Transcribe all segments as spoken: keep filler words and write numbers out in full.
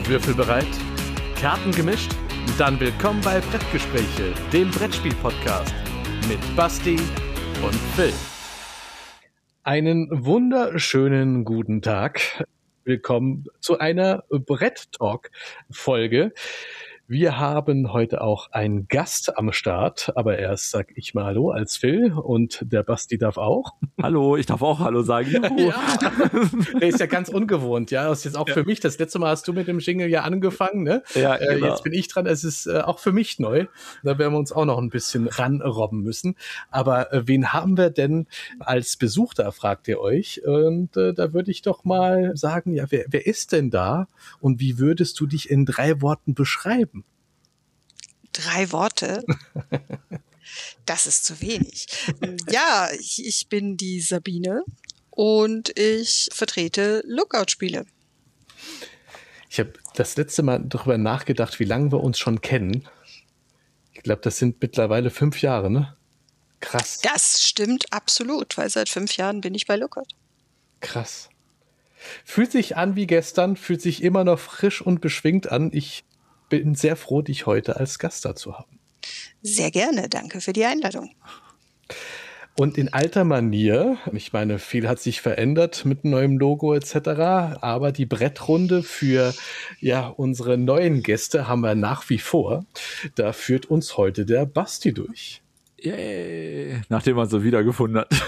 Würfel bereit? Karten gemischt? Dann willkommen bei Brettgespräche, dem Brettspiel-Podcast mit Basti und Phil. Einen wunderschönen guten Tag. Willkommen zu einer Brett-Talk-Folge. Wir haben heute auch einen Gast am Start, aber erst sag ich mal Hallo als Phil und der Basti darf auch. Hallo, ich darf auch Hallo sagen. Juhu. Ja, der ist ja ganz ungewohnt, ja. Das ist jetzt auch ja. für mich. Das letzte Mal hast du mit dem Jingle ja angefangen, ne? Ja, genau. äh, jetzt bin ich dran. Es ist äh, auch für mich neu. Da werden wir uns auch noch ein bisschen ranrobben müssen. Aber äh, wen haben wir denn als Besuch da, fragt ihr euch. Und äh, da würde ich doch mal sagen, ja, wer, wer ist denn da und wie würdest du dich in drei Worten beschreiben? Drei Worte? Das ist zu wenig. Ja, ich, ich bin die Sabine und ich vertrete Lookout-Spiele. Ich habe das letzte Mal darüber nachgedacht, wie lange wir uns schon kennen. Ich glaube, das sind mittlerweile fünf Jahre, ne? Krass. Das stimmt absolut, weil seit fünf Jahren bin ich bei Lookout. Krass. Fühlt sich an wie gestern, fühlt sich immer noch frisch und beschwingt an. Ich bin sehr froh, dich heute als Gast da zu haben. Sehr gerne, danke für die Einladung. Und in alter Manier, ich meine, viel hat sich verändert mit neuem Logo et cetera, aber die Brettrunde für ja unsere neuen Gäste haben wir nach wie vor. Da führt uns heute der Basti durch. Yay, nachdem man so wiedergefunden hat.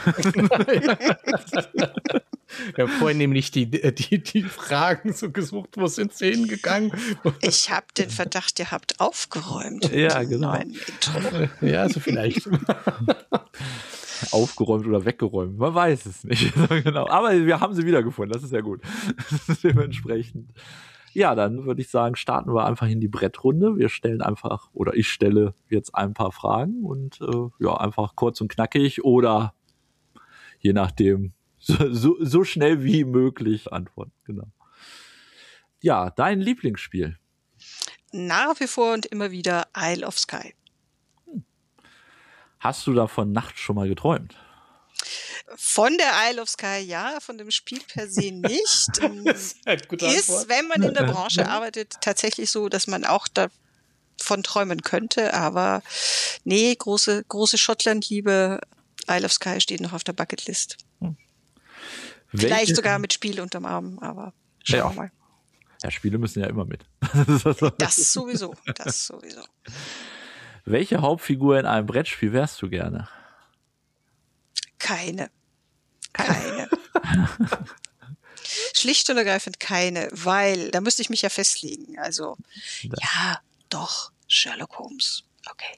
Wir haben vorhin nämlich die, die, die Fragen so gesucht, wo sind sie hingegangen? Ich habe den Verdacht, ihr habt aufgeräumt. Ja, genau. Ja, so vielleicht. Aufgeräumt oder weggeräumt, man weiß es nicht. Genau. Aber wir haben sie wiedergefunden, das ist ja gut. Dementsprechend. Ja, dann würde ich sagen, starten wir einfach in die Brettrunde. Wir stellen einfach, oder ich stelle jetzt ein paar Fragen und äh, ja, einfach kurz und knackig oder je nachdem, so, so, so schnell wie möglich antworten. Genau. Ja, dein Lieblingsspiel? Nach wie vor und immer wieder Isle of Skye. Hm. Hast du davon nachts schon mal geträumt? Von der Isle of Skye ja, von dem Spiel per se nicht. Das ist, eine gute ist, wenn man in der Branche arbeitet, tatsächlich so, dass man auch davon träumen könnte. Aber nee, große, große Schottland-Liebe. Isle of Skye steht noch auf der Bucketlist. Hm. Vielleicht Welche? Sogar mit Spiel unterm Arm, aber schauen ja. wir mal. Ja, Spiele müssen ja immer mit. Das sowieso, das sowieso. Welche Hauptfigur in einem Brettspiel wärst du gerne? Keine. Keine. Schlicht und ergreifend keine, weil da müsste ich mich ja festlegen. Also, da. ja, doch, Sherlock Holmes. Okay.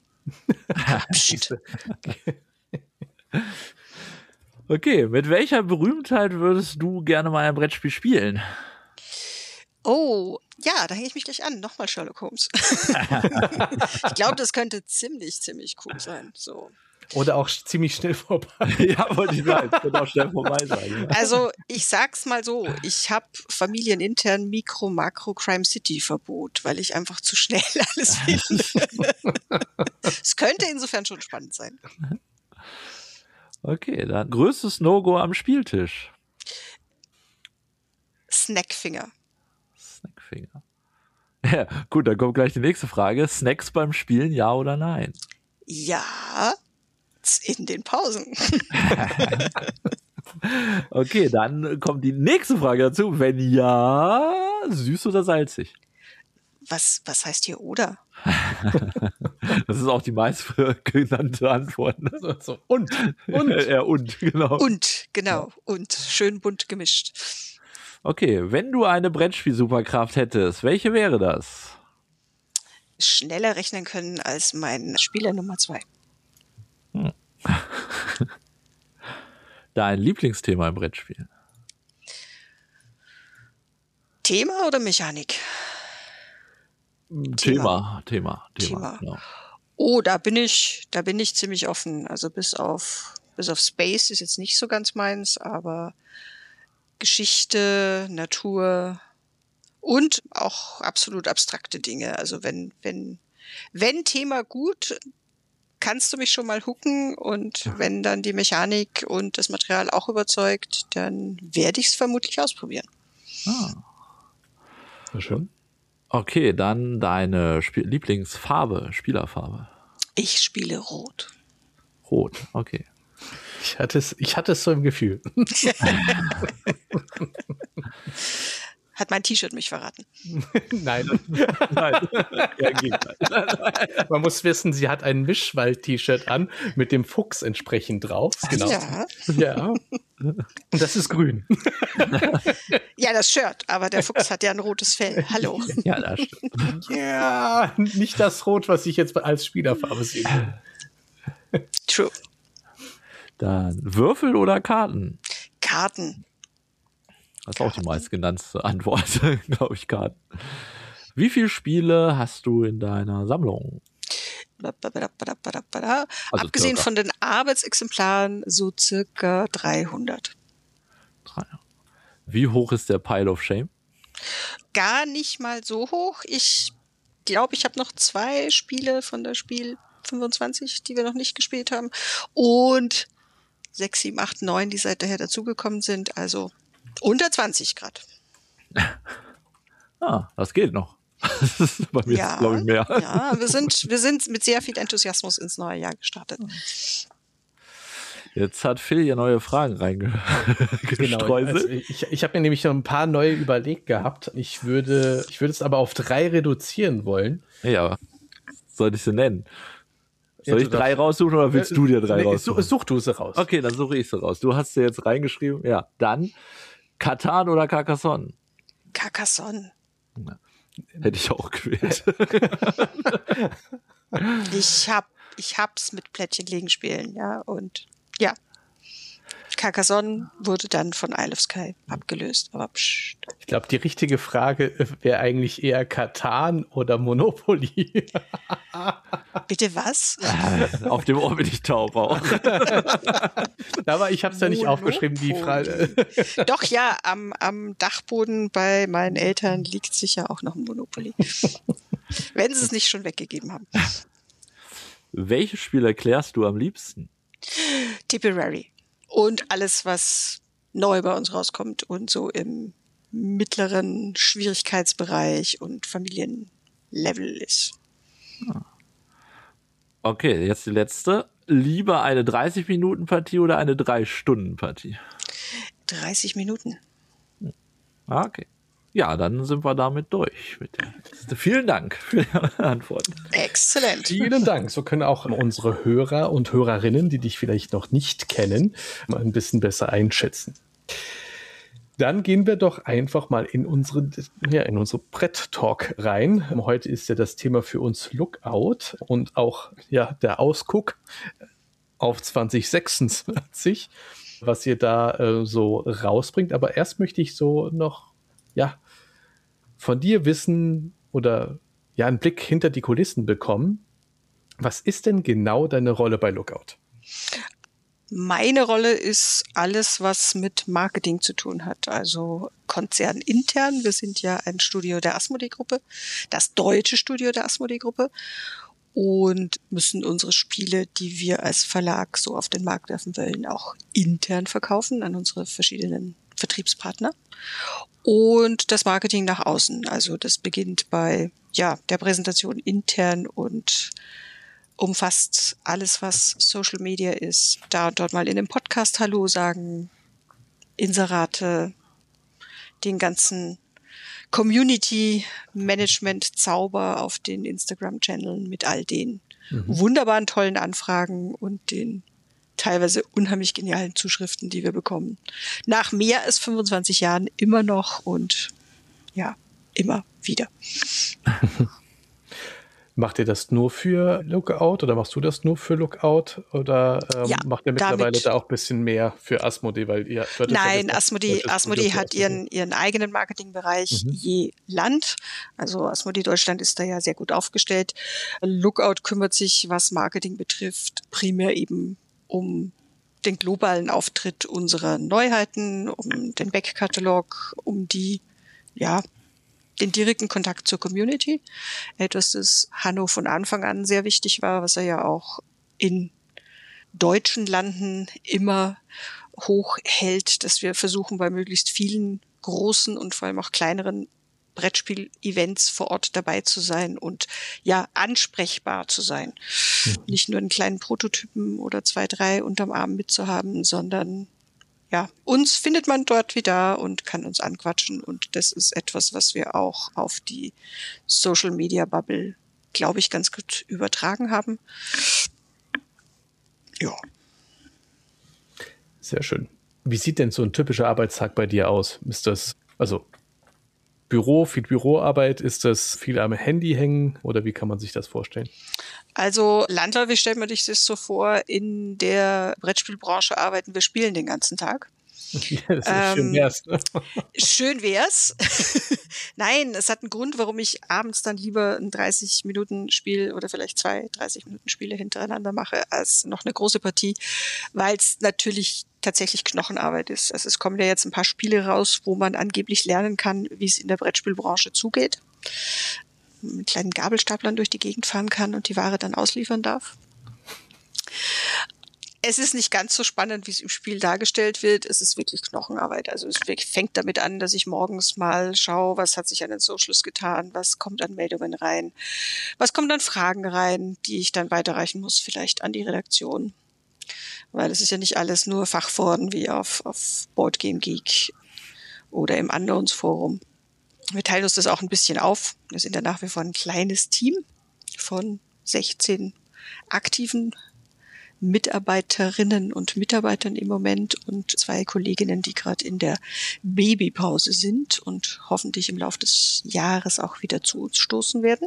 Okay, mit welcher Berühmtheit würdest du gerne mal ein Brettspiel spielen? Oh, ja, da hänge ich mich gleich an. Nochmal Sherlock Holmes. Ich glaube, das könnte ziemlich, ziemlich cool sein. So. Oder auch ziemlich schnell vorbei. Ja, wollte ich sagen. Könnte auch schnell vorbei sein. Also, ich sag's mal so. Ich habe familienintern Mikro-, Makro-, Crime City-Verbot, weil ich einfach zu schnell alles finde. Es könnte insofern schon spannend sein. Okay, dann größtes No-Go am Spieltisch. Snackfinger. Snackfinger. Ja, gut, dann kommt gleich die nächste Frage. Snacks beim Spielen, ja oder nein? Ja, in den Pausen. Okay, dann kommt die nächste Frage dazu. Wenn ja, süß oder salzig? Was, was heißt hier oder? Das ist auch die meist genannte Antwort. Ne? So, so. Und, und. Ja, und, genau. Und, genau. Und schön bunt gemischt. Okay, wenn du eine Brettspiel-Superkraft hättest, welche wäre das? Schneller rechnen können als mein Spieler Nummer zwei. Hm. Dein Lieblingsthema im Brettspiel? Thema oder Mechanik? Thema, Thema, Thema. Thema. Genau. Oh, da bin ich, da bin ich ziemlich offen. Also bis auf, bis auf Space ist jetzt nicht so ganz meins, aber Geschichte, Natur und auch absolut abstrakte Dinge. Also wenn, wenn, wenn Thema gut, kannst du mich schon mal hooken und ja. wenn dann die Mechanik und das Material auch überzeugt, dann werde ich es vermutlich ausprobieren. Ah. Sehr schön. Okay, dann deine Sp- Lieblingsfarbe, Spielerfarbe. Ich spiele Rot. Rot, okay. Ich hatte es, ich hatte es so im Gefühl. Hat mein T-Shirt mich verraten? Nein. Nein. Ja, Gegenteil. Man muss wissen, sie hat ein Mischwald-T-Shirt an mit dem Fuchs entsprechend drauf. Genau. Ja. Ja. Und das ist grün. Ja, das Shirt, aber der Fuchs hat ja ein rotes Fell. Hallo. Ja, das stimmt. Ja, nicht das Rot, was ich jetzt als Spielerfarbe sehe. True. Dann Würfel oder Karten? Karten. Das ist auch die meistgenannte Antwort, glaube ich, Karten. Wie viele Spiele hast du in deiner Sammlung? Also Abgesehen circa. von den Arbeitsexemplaren so circa dreihundert. Drei. Wie hoch ist der Pile of Shame? Gar nicht mal so hoch. Ich glaube, ich habe noch zwei Spiele von der Spiel fünfundzwanzig, die wir noch nicht gespielt haben. Und sechs, sieben, acht, neun, die seit daher dazugekommen sind. Also unter zwanzig Grad. Ah, das geht noch. Bei mir Ja, ist glaube ich, mehr. ja, wir sind, wir sind mit sehr viel Enthusiasmus ins neue Jahr gestartet. Jetzt hat Phil ja neue Fragen reingestreuselt. Genau, also ich ich habe mir nämlich noch ein paar neue überlegt gehabt. Ich würde, ich würde es aber auf drei reduzieren wollen. Ja, soll ich sie nennen? Soll Ja, ich du drei darfst- raussuchen oder willst du dir drei Nee, raussuchen? such, such du sie raus. Okay, dann suche ich sie raus. Du hast sie jetzt reingeschrieben. Ja, dann Katan oder Carcassonne? Carcassonne. Hätte ich auch gewählt. Ich hab, ich hab's mit Plättchenlegen spielen, ja, und ja. Carcassonne wurde dann von Isle of Skye abgelöst, aber pst. Ich glaube, die richtige Frage wäre eigentlich eher Katan oder Monopoly. Bitte was? Auf dem Ohr bin ich taub auch. Aber ich habe es ja nicht aufgeschrieben, die Frage. Doch, ja, am, am Dachboden bei meinen Eltern liegt sicher auch noch ein Monopoly. Wenn sie es nicht schon weggegeben haben. Welches Spiel erklärst du am liebsten? Tipperary. Und alles, was neu bei uns rauskommt und so im mittleren Schwierigkeitsbereich und Familienlevel ist. Okay, jetzt die letzte. Lieber eine dreißig-Minuten-Partie oder eine drei-Stunden-Partie? dreißig Minuten. Ah, okay. Ja, dann sind wir damit durch. Mit der, vielen Dank für die Antwort. Exzellent. Vielen Dank. So können auch unsere Hörer und Hörerinnen, die dich vielleicht noch nicht kennen, mal ein bisschen besser einschätzen. Dann gehen wir doch einfach mal in unsere, ja, in unsere Brett-Talk rein. Heute ist ja das Thema für uns Lookout und auch ja, der Ausguck auf zwanzig sechsundzwanzig, was ihr da äh, so rausbringt. Aber erst möchte ich so noch ja, von dir wissen oder ja, einen Blick hinter die Kulissen bekommen. Was ist denn genau deine Rolle bei Lookout? Meine Rolle ist alles, was mit Marketing zu tun hat, also konzernintern. Wir sind ja ein Studio der Asmodee-Gruppe, das deutsche Studio der Asmodee-Gruppe und müssen unsere Spiele, die wir als Verlag so auf den Markt werfen wollen, auch intern verkaufen an unsere verschiedenen Vertriebspartner. Und das Marketing nach außen, also das beginnt bei ja der Präsentation intern und umfasst alles, was Social Media ist. Da und dort mal in dem Podcast Hallo sagen, Inserate, den ganzen Community-Management-Zauber auf den Instagram-Channeln mit all den mhm. wunderbaren, tollen Anfragen und den teilweise unheimlich genialen Zuschriften, die wir bekommen. Nach mehr als fünfundzwanzig Jahren immer noch und ja, immer wieder. Macht ihr das nur für Lookout oder machst du das nur für Lookout oder ähm, ja, macht ihr mittlerweile da auch ein bisschen mehr für Asmodee? Weil ihr, Nein, ja Asmodee, Asmodee hat ihren, ihren eigenen Marketingbereich mhm. je Land. Also Asmodee Deutschland ist da ja sehr gut aufgestellt. Lookout kümmert sich, was Marketing betrifft, primär eben um den globalen Auftritt unserer Neuheiten, um den Backkatalog, um die, ja, den direkten Kontakt zur Community. Etwas, das Hanno von Anfang an sehr wichtig war, was er ja auch in deutschen Landen immer hoch hält, dass wir versuchen, bei möglichst vielen großen und vor allem auch kleineren Brettspiel-Events vor Ort dabei zu sein und ja, ansprechbar zu sein. Mhm. Nicht nur einen kleinen Prototypen oder zwei, drei unterm Arm mitzuhaben, sondern ja, uns findet man dort wie da und kann uns anquatschen. Und das ist etwas, was wir auch auf die Social-Media-Bubble, glaube ich, ganz gut übertragen haben. Ja. Sehr schön. Wie sieht denn so ein typischer Arbeitstag bei dir aus? Ist das, also Büro, viel Büroarbeit, ist das viel am Handy hängen oder wie kann man sich das vorstellen? Also landläufig stellt man sich das so vor, in der Brettspielbranche arbeiten wir spielen den ganzen Tag. Ja, das ist ähm, schön wär's. Ne? Schön wär's. Nein, es hat einen Grund, warum ich abends dann lieber ein dreißig Minuten Spiel oder vielleicht zwei dreißig Minuten Spiele hintereinander mache, als noch eine große Partie, weil es natürlich tatsächlich Knochenarbeit ist. Also es kommen ja jetzt ein paar Spiele raus, wo man angeblich lernen kann, wie es in der Brettspielbranche zugeht. Mit kleinen Gabelstaplern durch die Gegend fahren kann und die Ware dann ausliefern darf. Es ist nicht ganz so spannend, wie es im Spiel dargestellt wird. Es ist wirklich Knochenarbeit. Also es fängt damit an, dass ich morgens mal schaue, was hat sich an den Socials getan, was kommt an Meldungen rein, was kommt an Fragen rein, die ich dann weiterreichen muss, vielleicht an die Redaktion. Weil es ist ja nicht alles nur Fachforen wie auf, auf Board Game Geek oder im Unknowns Forum. Wir teilen uns das auch ein bisschen auf. Wir sind ja nach wie vor ein kleines Team von sechzehn aktiven Mitarbeiterinnen und Mitarbeitern im Moment und zwei Kolleginnen, die gerade in der Babypause sind und hoffentlich im Laufe des Jahres auch wieder zu uns stoßen werden.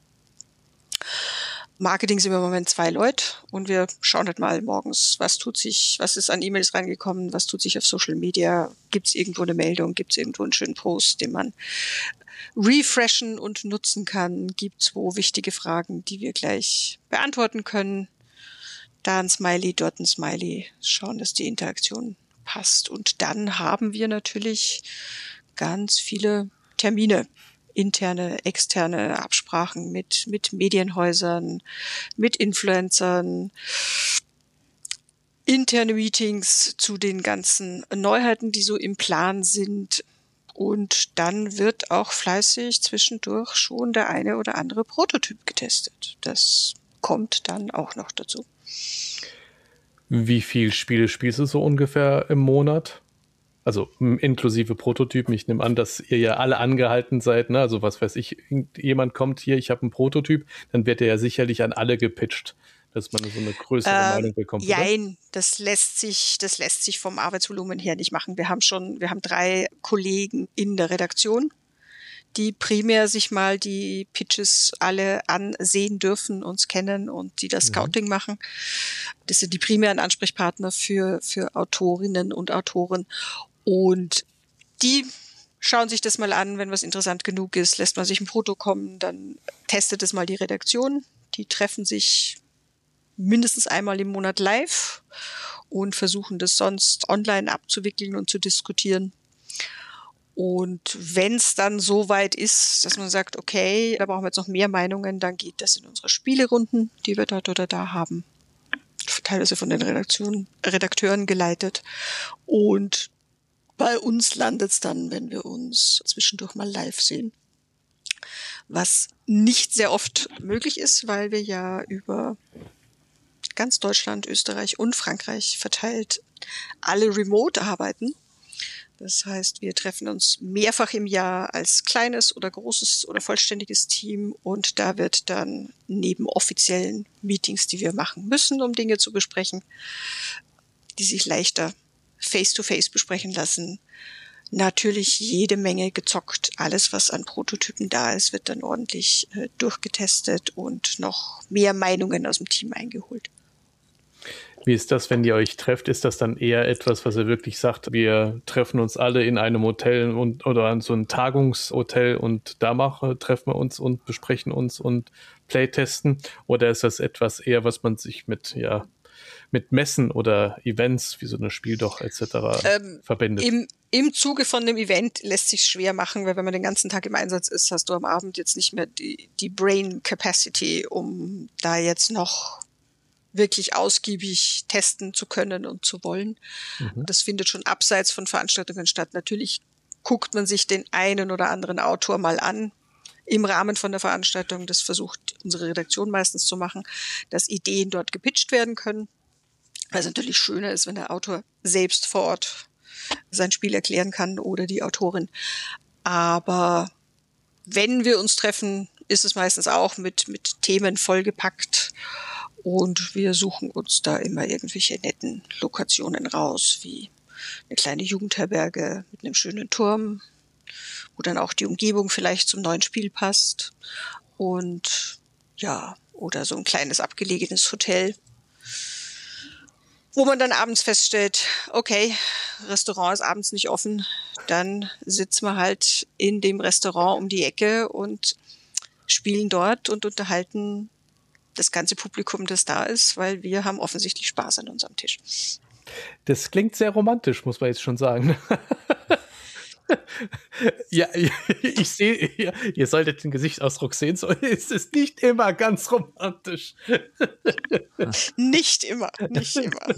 Marketing sind wir im Moment zwei Leute und wir schauen halt mal morgens, was tut sich, was ist an E-Mails reingekommen, was tut sich auf Social Media, gibt es irgendwo eine Meldung, gibt es irgendwo einen schönen Post, den man refreshen und nutzen kann, gibt es wo wichtige Fragen, die wir gleich beantworten können. Da ein Smiley, dort ein Smiley, schauen, dass die Interaktion passt. Und dann haben wir natürlich ganz viele Termine, interne, externe Absprachen mit, mit Medienhäusern, mit Influencern, interne Meetings zu den ganzen Neuheiten, die so im Plan sind. Und dann wird auch fleißig zwischendurch schon der eine oder andere Prototyp getestet. Das kommt dann auch noch dazu. Wie viel Spiele spielst du so ungefähr im Monat? Also inklusive Prototypen. Ich nehme an, dass ihr ja alle angehalten seid. Ne? Also was weiß ich, jemand kommt hier, ich habe einen Prototyp, dann wird der ja sicherlich an alle gepitcht, dass man so eine größere ähm, Meinung bekommt. Jein, oder? das lässt sich, das lässt sich vom Arbeitsvolumen her nicht machen. Wir haben schon, wir haben drei Kollegen in der Redaktion, die primär sich mal die Pitches alle ansehen dürfen, uns kennen und die das mhm. Scouting machen. Das sind die primären Ansprechpartner für, für Autorinnen und Autoren. Und die schauen sich das mal an, wenn was interessant genug ist, lässt man sich ein Proto kommen, dann testet es mal die Redaktion. Die treffen sich mindestens einmal im Monat live und versuchen das sonst online abzuwickeln und zu diskutieren. Und wenn es dann so weit ist, dass man sagt, okay, da brauchen wir jetzt noch mehr Meinungen, dann geht das in unsere Spielerunden, die wir dort oder da haben. Teilweise von den Redaktionen, Redakteuren geleitet. Und bei uns landet es dann, wenn wir uns zwischendurch mal live sehen. Was nicht sehr oft möglich ist, weil wir ja über ganz Deutschland, Österreich und Frankreich verteilt alle remote arbeiten. Das heißt, wir treffen uns mehrfach im Jahr als kleines oder großes oder vollständiges Team und da wird dann neben offiziellen Meetings, die wir machen müssen, um Dinge zu besprechen, die sich leichter face-to-face besprechen lassen, natürlich jede Menge gezockt. Alles, was an Prototypen da ist, wird dann ordentlich äh, durchgetestet und noch mehr Meinungen aus dem Team eingeholt. Wie ist das, wenn ihr euch trefft? Ist das dann eher etwas, was ihr wirklich sagt, wir treffen uns alle in einem Hotel und, oder an so einem Tagungshotel und da machen, treffen wir uns und besprechen uns und Playtesten? Oder ist das etwas eher, was man sich mit, ja, mit Messen oder Events wie so eine Spieldoch et cetera ähm, verbindet? Im, Im Zuge von einem Event lässt sich schwer machen, weil wenn man den ganzen Tag im Einsatz ist, hast du am Abend jetzt nicht mehr die, die Brain Capacity, um da jetzt noch wirklich ausgiebig testen zu können und zu wollen. Mhm. Das findet schon abseits von Veranstaltungen statt. Natürlich guckt man sich den einen oder anderen Autor mal an im Rahmen von der Veranstaltung. Das versucht unsere Redaktion meistens zu machen, dass Ideen dort gepitcht werden können. Weil es natürlich schöner ist, wenn der Autor selbst vor Ort sein Spiel erklären kann oder die Autorin. Aber wenn wir uns treffen, ist es meistens auch mit, mit Themen vollgepackt. Und wir suchen uns da immer irgendwelche netten Lokationen raus, wie eine kleine Jugendherberge mit einem schönen Turm, wo dann auch die Umgebung vielleicht zum neuen Spiel passt. Und ja, oder so ein kleines abgelegenes Hotel, wo man dann abends feststellt, okay, Restaurant ist abends nicht offen, dann sitzen wir halt in dem Restaurant um die Ecke und spielen dort und unterhalten das ganze Publikum, das da ist, weil wir haben offensichtlich Spaß an unserem Tisch. Das klingt sehr romantisch, muss man jetzt schon sagen. Ja, ich sehe, ihr, ihr solltet den Gesichtsausdruck sehen, so ist es nicht immer ganz romantisch. Nicht immer, nicht immer.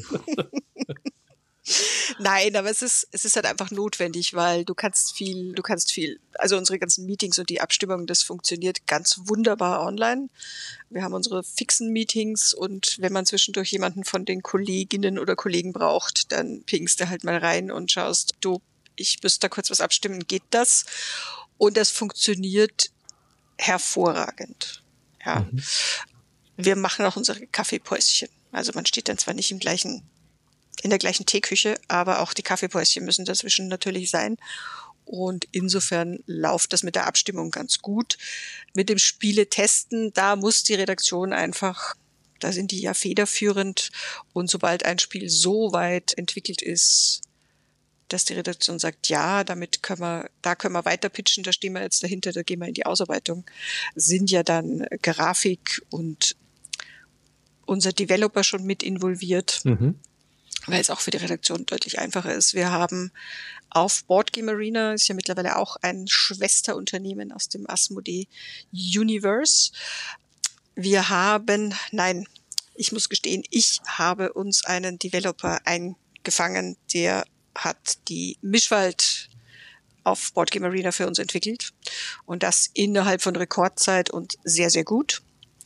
Nein, aber es ist, es ist halt einfach notwendig, weil du kannst viel, du kannst viel, also unsere ganzen Meetings und die Abstimmung, das funktioniert ganz wunderbar online. Wir haben unsere fixen Meetings und wenn man zwischendurch jemanden von den Kolleginnen oder Kollegen braucht, dann pingst du halt mal rein und schaust, du, ich müsste da kurz was abstimmen, geht das? Und das funktioniert hervorragend. Ja. Mhm. Wir machen auch unsere Kaffeepäuschen. Also man steht dann zwar nicht im gleichen in der gleichen Teeküche, aber auch die Kaffeepäuschen müssen dazwischen natürlich sein. Und insofern läuft das mit der Abstimmung ganz gut. Mit dem Spiele-Testen, da muss die Redaktion einfach, da sind die ja federführend. Und sobald ein Spiel so weit entwickelt ist, dass die Redaktion sagt, ja, damit können wir, da können wir weiter pitchen, da stehen wir jetzt dahinter, da gehen wir in die Ausarbeitung, sind ja dann Grafik und unser Developer schon mit involviert. Mhm. Weil es auch für die Redaktion deutlich einfacher ist. Wir haben auf Boardgame Arena, ist ja mittlerweile auch ein Schwesterunternehmen aus dem Asmodee Universe. Wir haben, nein, ich muss gestehen, ich habe uns einen Developer eingefangen, der hat die Mischwald auf Boardgame Arena für uns entwickelt. Und das innerhalb von Rekordzeit und sehr, sehr gut.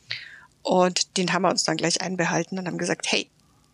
Und den haben wir uns dann gleich einbehalten und haben gesagt, hey,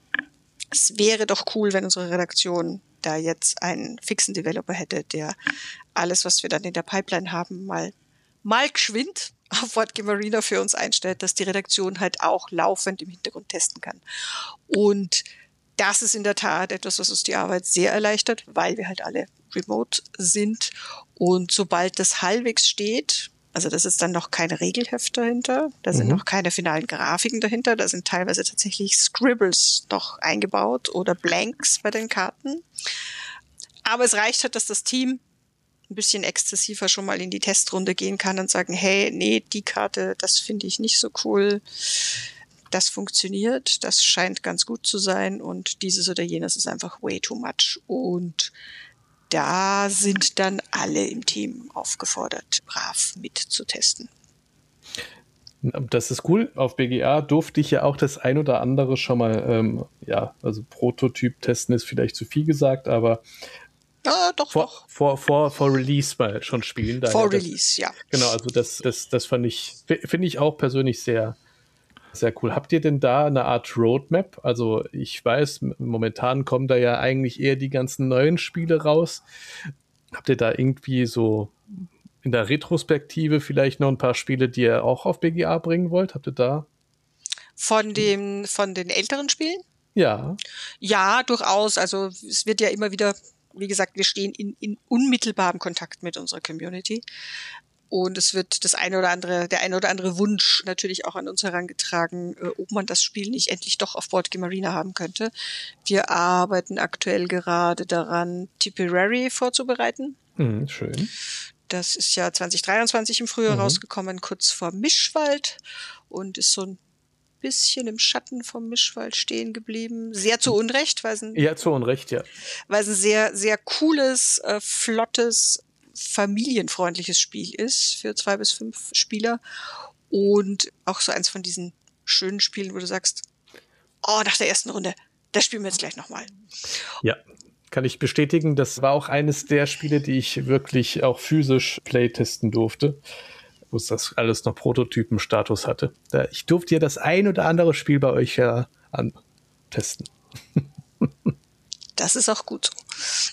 es wäre doch cool, wenn unsere Redaktion da jetzt einen fixen Developer hätte, der alles, was wir dann in der Pipeline haben, mal, mal geschwind auf Boardgame Arena für uns einstellt, dass die Redaktion halt auch laufend im Hintergrund testen kann. Und das ist in der Tat etwas, was uns die Arbeit sehr erleichtert, weil wir halt alle remote sind. Und sobald das halbwegs steht, also das ist dann noch kein Regelheft dahinter, da sind mhm. noch keine finalen Grafiken dahinter, da sind teilweise tatsächlich Scribbles noch eingebaut oder Blanks bei den Karten. Aber es reicht halt, dass das Team ein bisschen exzessiver schon mal in die Testrunde gehen kann und sagen, hey, nee, die Karte, das finde ich nicht so cool, das funktioniert, das scheint ganz gut zu sein und dieses oder jenes ist einfach way too much. Und da sind dann alle im Team aufgefordert, brav mitzutesten. Das ist cool. Auf B G A durfte ich ja auch das ein oder andere schon mal, ähm, ja, also Prototyp testen ist vielleicht zu viel gesagt, aber ja, doch, vor, doch. Vor, vor, vor Release mal schon spielen. Vor Daher, Release, das, ja. Genau, also das, das, das fand ich, finde ich auch persönlich sehr, sehr cool. Habt ihr denn da eine Art Roadmap? Also ich weiß, momentan kommen da ja eigentlich eher die ganzen neuen Spiele raus. Habt ihr da irgendwie so in der Retrospektive vielleicht noch ein paar Spiele, die ihr auch auf B G A bringen wollt? Habt ihr da? Von dem, von den älteren Spielen? Ja. Ja, durchaus. Also es wird ja immer wieder, wie gesagt, wir stehen in, in unmittelbarem Kontakt mit unserer Community. Und es wird das eine oder andere, der eine oder andere Wunsch natürlich auch an uns herangetragen, ob man das Spiel nicht endlich doch auf Boardgame Arena haben könnte. Wir arbeiten aktuell gerade daran, Tipperary vorzubereiten. Mhm, schön. Das ist ja zwanzig dreiundzwanzig im Frühjahr mhm. rausgekommen, kurz vor Mischwald und ist so ein bisschen im Schatten vom Mischwald stehen geblieben. Sehr zu Unrecht, weil es ein, ja, zu Unrecht, ja. Weil es ein sehr, sehr cooles, äh, flottes, familienfreundliches Spiel ist für zwei bis fünf Spieler und auch so eins von diesen schönen Spielen, wo du sagst, oh, nach der ersten Runde, das spielen wir jetzt gleich nochmal. Ja. Kann ich bestätigen, das war auch eines der Spiele, die ich wirklich auch physisch playtesten durfte, wo es das alles noch Prototypen-Status hatte. Da, ich durfte ja das ein oder andere Spiel bei euch ja antesten. Das ist auch gut so.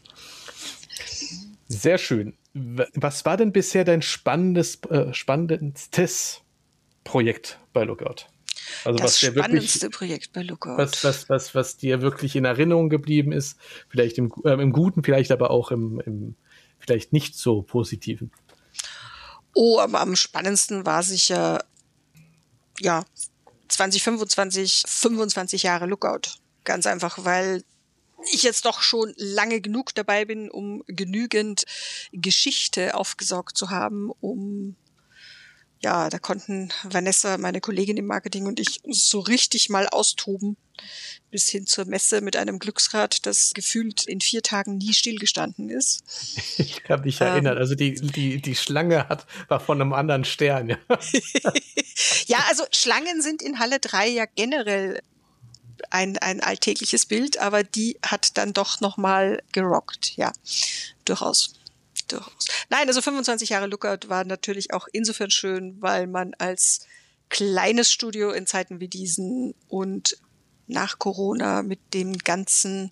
Sehr schön. Was war denn bisher dein spannendes, äh, spannendstes Projekt bei Lookout? Also das was dir spannendste wirklich, Projekt bei Lookout. Was, was, was, was dir wirklich in Erinnerung geblieben ist, vielleicht im, äh, im Guten, vielleicht aber auch im, im vielleicht nicht so Positiven. Oh, aber am spannendsten war sicher, ja, zwanzig fünfundzwanzig, fünfundzwanzig Jahre Lookout. Ganz einfach, weil ich jetzt doch schon lange genug dabei bin, um genügend Geschichte aufgesaugt zu haben, um ja, da konnten Vanessa, meine Kollegin im Marketing und ich uns so richtig mal austoben, bis hin zur Messe mit einem Glücksrad, das gefühlt in vier Tagen nie stillgestanden ist. Ich kann mich ähm, erinnern, also die, die, die Schlange hat, war von einem anderen Stern. Ja. Ja, also Schlangen sind in Halle drei ja generell ein, ein alltägliches Bild, aber die hat dann doch nochmal gerockt, ja, durchaus. Durchaus. Nein, also fünfundzwanzig Jahre Lookout war natürlich auch insofern schön, weil man als kleines Studio in Zeiten wie diesen und nach Corona mit dem ganzen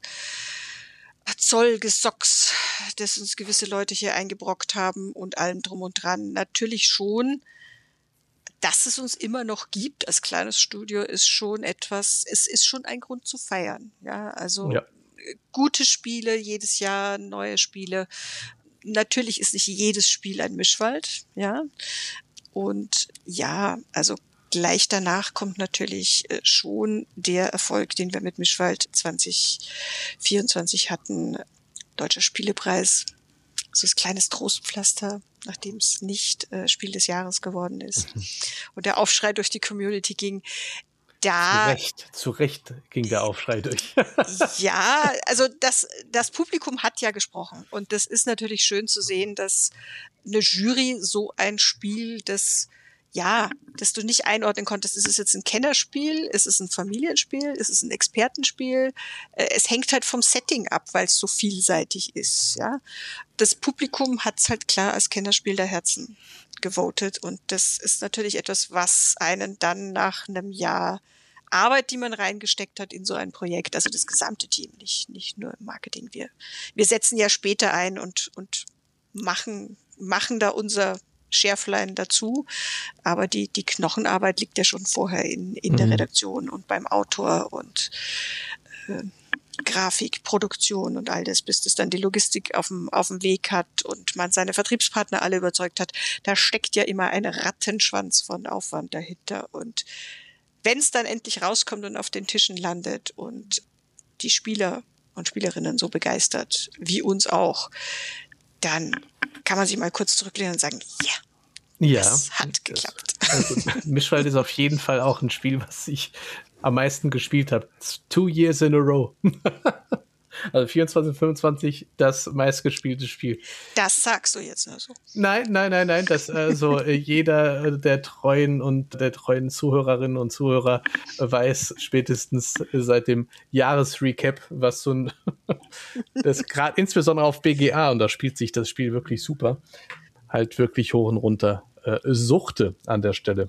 Zollgesocks, das uns gewisse Leute hier eingebrockt haben und allem drum und dran, natürlich schon, dass es uns immer noch gibt als kleines Studio, ist schon etwas, es ist schon ein Grund zu feiern. Ja, also ja. Gute Spiele, jedes Jahr neue Spiele. Natürlich ist nicht jedes Spiel ein Mischwald, ja. Und ja, also gleich danach kommt natürlich schon der Erfolg, den wir mit Mischwald zwanzig vierundzwanzig hatten. Deutscher Spielepreis, so ein kleines Trostpflaster, nachdem es nicht äh, Spiel des Jahres geworden ist. Mhm. Und der Aufschrei durch die Community ging. Da, zu Recht, zu Recht ging der Aufschrei durch. Ja, also das, das Publikum hat ja gesprochen. Und das ist natürlich schön zu sehen, dass eine Jury so ein Spiel, das, ja, das du nicht einordnen konntest, ist es jetzt ein Kennerspiel, ist es ein Familienspiel, ist es ein Expertenspiel? Es hängt halt vom Setting ab, weil es so vielseitig ist, ja. Das Publikum hat es halt klar als Kennerspiel der Herzen gewotet. Und das ist natürlich etwas, was einen dann nach einem Jahr Arbeit, die man reingesteckt hat in so ein Projekt, also das gesamte Team, nicht, nicht nur im Marketing. Wir, wir setzen ja später ein und, und machen, machen da unser Schärflein dazu. Aber die, die Knochenarbeit liegt ja schon vorher in, in mhm. der Redaktion und beim Autor und äh, Grafik, Produktion und all das, bis das dann die Logistik auf dem, auf dem Weg hat und man seine Vertriebspartner alle überzeugt hat. Da steckt ja immer ein Rattenschwanz von Aufwand dahinter. Und wenn es dann endlich rauskommt und auf den Tischen landet und die Spieler und Spielerinnen so begeistert, wie uns auch, dann kann man sich mal kurz zurücklehnen und sagen, ja, ja, das hat geklappt. Also, Mischwald ist auf jeden Fall auch ein Spiel, was ich am meisten gespielt habe. Two years in a row. Also vierundzwanzig, fünfundzwanzig, das meistgespielte Spiel. Das sagst du jetzt nur so. Nein, nein, nein, nein. Das also jeder der treuen und der treuen Zuhörerinnen und Zuhörer weiß spätestens seit dem Jahresrecap, was so ein das gerade insbesondere auf B G A, und da spielt sich das Spiel wirklich super, halt wirklich hoch und runter äh, suchte an der Stelle.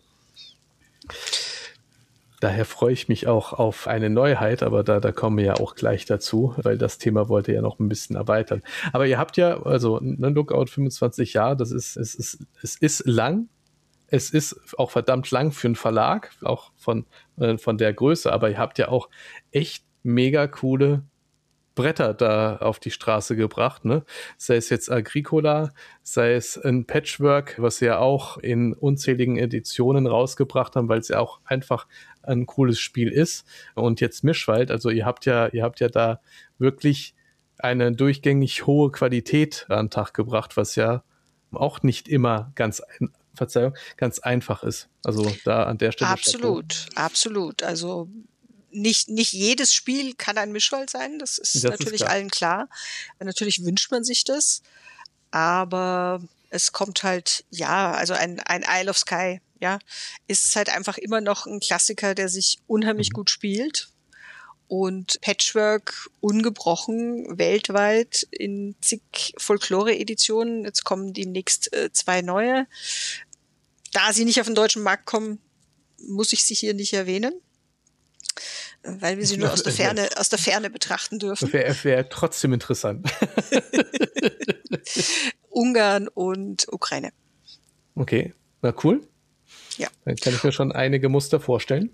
Daher freue ich mich auch auf eine Neuheit, aber da, da kommen wir ja auch gleich dazu, weil das Thema wollte ja noch ein bisschen erweitern. Aber ihr habt ja, also ne, Lookout fünfundzwanzig Jahre, das ist, es ist, es ist lang. Es ist auch verdammt lang für einen Verlag, auch von, äh, von der Größe, aber ihr habt ja auch echt mega coole Bretter da auf die Straße gebracht, ne? Sei es jetzt Agricola, sei es ein Patchwork, was sie ja auch in unzähligen Editionen rausgebracht haben, weil es ja auch einfach ein cooles Spiel ist. Und jetzt Mischwald, also ihr habt ja, ihr habt ja da wirklich eine durchgängig hohe Qualität an den Tag gebracht, was ja auch nicht immer ganz, ein, Verzeihung, ganz einfach ist. Also da an der Stelle. Absolut, Chapeau. Absolut. Also Nicht, nicht jedes Spiel kann ein Mischwald sein, das ist das natürlich ist klar. allen klar. Natürlich wünscht man sich das, aber es kommt halt, ja, also ein, ein Isle of Skye, ja, ist halt einfach immer noch ein Klassiker, der sich unheimlich mhm. gut spielt und Patchwork ungebrochen weltweit in zig Folklore-Editionen. Jetzt kommen demnächst äh, zwei neue. Da sie nicht auf den deutschen Markt kommen, muss ich sie hier nicht erwähnen, weil wir sie nur aus der Ferne, aus der Ferne betrachten dürfen. Wäre wär trotzdem interessant. Ungarn und Ukraine. Okay, na cool. Ja. Dann kann ich mir schon einige Muster vorstellen.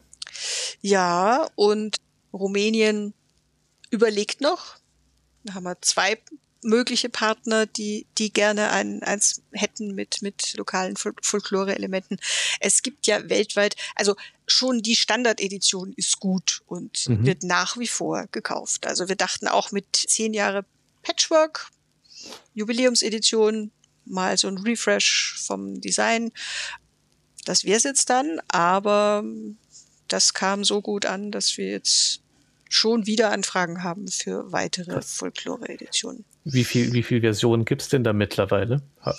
Ja, und Rumänien überlegt noch. Da haben wir zwei mögliche Partner, die die gerne ein, eins hätten mit mit lokalen Fol- Folklore-Elementen. Es gibt ja weltweit, also schon die Standardedition ist gut und Mhm. wird nach wie vor gekauft. Also wir dachten auch mit zehn Jahre Patchwork, Jubiläumsedition, mal so ein Refresh vom Design. Das wär's jetzt dann, aber das kam so gut an, dass wir jetzt schon wieder Anfragen haben für weitere Krass. Folklore-Editionen. Wie viel, wie viel Versionen gibt's denn da mittlerweile? Ha-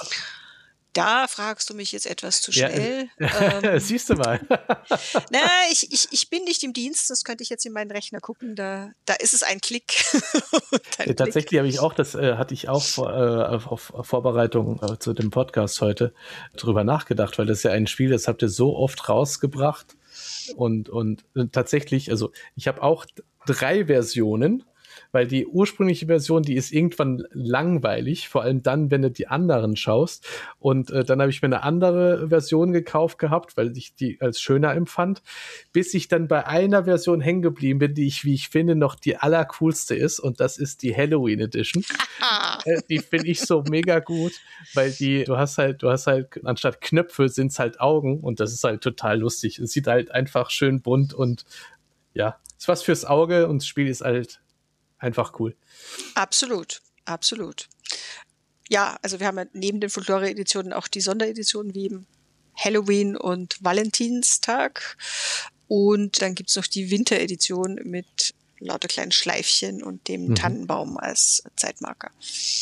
Da fragst du mich jetzt etwas zu Ja, schnell. äh, ähm, Siehst du mal. na, ich, ich, ich bin nicht im Dienst, das könnte ich jetzt in meinen Rechner gucken. Da, da ist es ein Klick. Und ein Ja, tatsächlich habe ich auch, das äh, hatte ich auch vor, äh, auf, auf Vorbereitung äh, zu dem Podcast heute drüber nachgedacht, weil das ist ja ein Spiel, das habt ihr so oft rausgebracht und, und äh, tatsächlich, also ich habe auch d- drei Versionen, weil die ursprüngliche Version, die ist irgendwann langweilig, vor allem dann, wenn du die anderen schaust. Und äh, dann habe ich mir eine andere Version gekauft gehabt, weil ich die als schöner empfand, bis ich dann bei einer Version hängen geblieben bin, die ich, wie ich finde, noch die allercoolste ist. Und das ist die Halloween Edition. Äh, die finde ich so mega gut, weil die, du hast halt, du hast halt, anstatt Knöpfe sind es halt Augen und das ist halt total lustig. Es sieht halt einfach schön bunt und ja, ist was fürs Auge und das Spiel ist halt einfach cool. Absolut, absolut. Ja, also wir haben ja neben den Folklore-Editionen auch die Sondereditionen wie eben Halloween und Valentinstag. Und dann gibt's noch die Winteredition mit lauter kleinen Schleifchen und dem Mhm. Tannenbaum als Zeitmarker.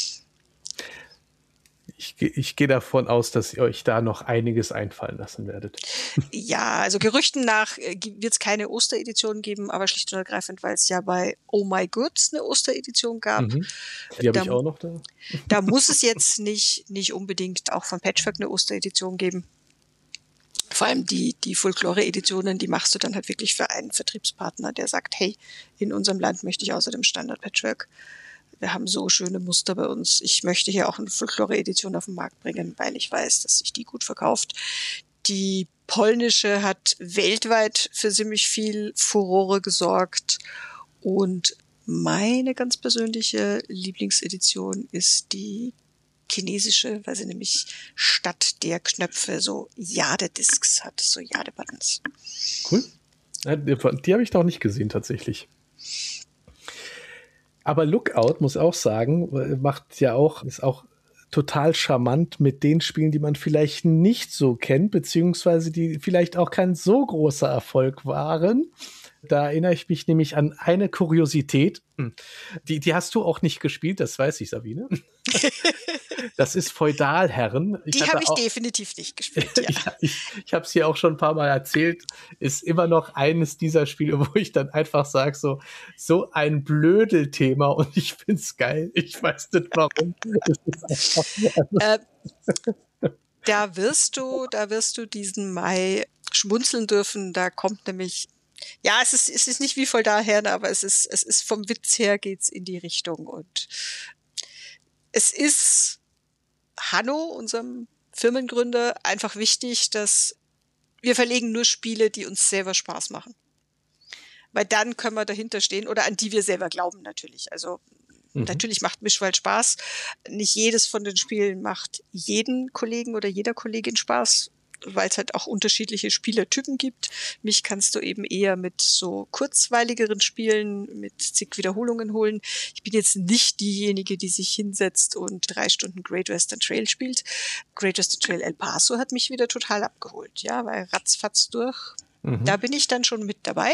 Ich, ge- ich gehe davon aus, dass ihr euch da noch einiges einfallen lassen werdet. Ja, also Gerüchten nach wird es keine Osteredition geben, aber schlicht und ergreifend, weil es ja bei Oh My Goods eine Osteredition gab. Mhm. Die habe Da- ich auch noch da. Da muss es jetzt nicht, nicht unbedingt auch von Patchwork eine Osteredition geben. Vor allem die, die Folklore-Editionen, die machst du dann halt wirklich für einen Vertriebspartner, der sagt, hey, in unserem Land möchte ich außer dem Standard-Patchwork. Wir haben so schöne Muster bei uns. Ich möchte hier auch eine Folklore-Edition auf den Markt bringen, weil ich weiß, dass sich die gut verkauft. Die polnische hat weltweit für ziemlich viel Furore gesorgt. Und meine ganz persönliche Lieblingsedition ist die chinesische, weil sie nämlich statt der Knöpfe so Jade-Discs hat, so Jade-Buttons. Cool. Ja, Die, die habe ich noch nicht gesehen, tatsächlich. Aber Lookout, muss auch sagen, macht ja auch, ist auch total charmant mit den Spielen, die man vielleicht nicht so kennt, beziehungsweise die vielleicht auch kein so großer Erfolg waren. Da erinnere ich mich nämlich an eine Kuriosität. Die, die hast du auch nicht gespielt, das weiß ich, Sabine. Das ist Feudalherren. Ich Die hatte habe ich auch- definitiv nicht gespielt, ja. ich ich, ich habe es hier auch schon ein paar Mal erzählt, ist immer noch eines dieser Spiele, wo ich dann einfach sage, so, so ein Blödelthema und ich find's geil. Ich weiß nicht warum. Es ist einfach, Äh, da wirst du, da wirst du diesen Mai schmunzeln dürfen. Da kommt nämlich, ja, es ist, es ist nicht wie Feudalherren, aber es ist, es ist vom Witz her geht's in die Richtung und es ist Hanno, unserem Firmengründer, einfach wichtig, dass wir verlegen nur Spiele, die uns selber Spaß machen. Weil dann können wir dahinter stehen oder an die wir selber glauben natürlich. Also Mhm. natürlich macht Mischwald Spaß. Nicht jedes von den Spielen macht jeden Kollegen oder jeder Kollegin Spaß, weil es halt auch unterschiedliche Spielertypen gibt. Mich kannst du eben eher mit so kurzweiligeren Spielen, mit zig Wiederholungen holen. Ich bin jetzt nicht diejenige, die sich hinsetzt und drei Stunden Great Western Trail spielt. Great Western Trail El Paso hat mich wieder total abgeholt, ja, weil ratzfatz durch. Mhm. Da bin ich dann schon mit dabei.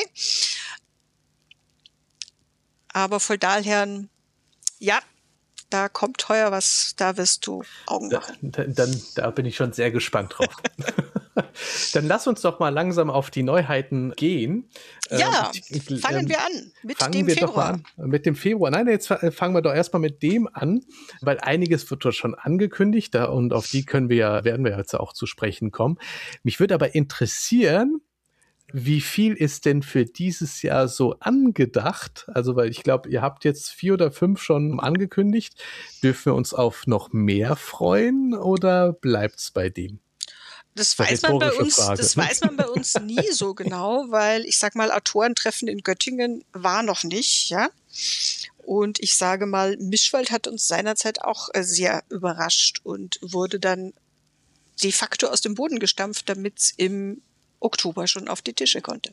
Aber Feudalherren, ja, da kommt heuer was, da wirst du Augen machen. Dann, dann, da bin ich schon sehr gespannt drauf. Dann lass uns doch mal langsam auf die Neuheiten gehen. Ja, ähm, ich, fangen ähm, wir an mit fangen dem wir Februar. Doch mal an, mit dem Februar. Nein, jetzt fangen wir doch erstmal mit dem an, weil einiges wird dort schon angekündigt da, und auf die können wir ja, werden wir jetzt auch zu sprechen kommen. Mich würde aber interessieren, wie viel ist denn für dieses Jahr so angedacht? Also, weil ich glaube, ihr habt jetzt vier oder fünf schon angekündigt. Dürfen wir uns auf noch mehr freuen oder bleibt's bei dem? Das Das weiß man bei rhetorische uns, Frage. das weiß man bei uns nie so genau, weil ich sag mal, Autorentreffen in Göttingen war noch nicht, ja. Und ich sage mal, Mischwald hat uns seinerzeit auch äh, sehr überrascht und wurde dann de facto aus dem Boden gestampft, damit's im Oktober schon auf die Tische konnte.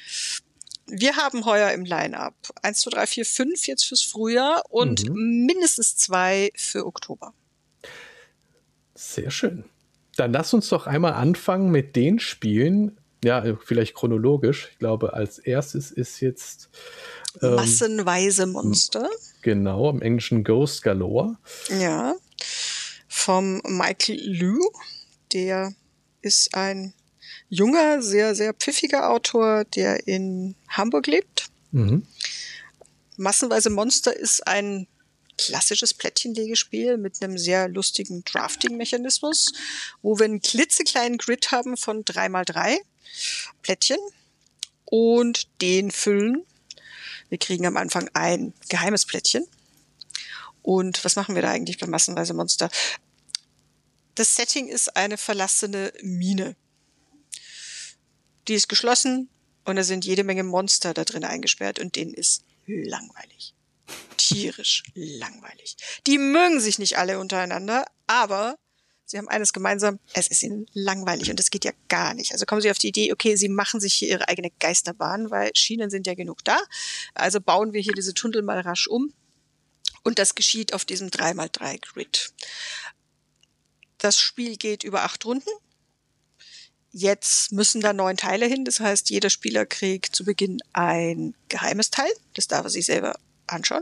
Wir haben heuer im Line-Up eins, zwei, drei, vier, fünf jetzt fürs Frühjahr und Mhm. mindestens zwei für Oktober. Sehr schön. Dann lass uns doch einmal anfangen mit den Spielen. Ja, vielleicht chronologisch. Ich glaube, als erstes ist jetzt ähm, Massenweise Monster. Genau, im Englischen Ghost Galore. Ja. Vom Michael Liu. Der ist ein junger, sehr, sehr pfiffiger Autor, der in Hamburg lebt. Mhm. Massenweise Monster ist ein klassisches Plättchenlegespiel mit einem sehr lustigen Drafting-Mechanismus, wo wir einen klitzekleinen Grid haben von drei mal drei Plättchen und den füllen. Wir kriegen am Anfang ein geheimes Plättchen. Und was machen wir da eigentlich bei Massenweise Monster? Das Setting ist eine verlassene Mine. Die ist geschlossen und da sind jede Menge Monster da drin eingesperrt und denen ist langweilig. Tierisch langweilig. Die mögen sich nicht alle untereinander, aber sie haben eines gemeinsam, es ist ihnen langweilig und das geht ja gar nicht. Also kommen sie auf die Idee, okay, sie machen sich hier ihre eigene Geisterbahn, weil Schienen sind ja genug da. Also bauen wir hier diese Tunnel mal rasch um und das geschieht auf diesem drei mal drei Grid. Das Spiel geht über acht Runden. Jetzt müssen da neun Teile hin, das heißt, jeder Spieler kriegt zu Beginn ein geheimes Teil, das darf er sich selber anschauen.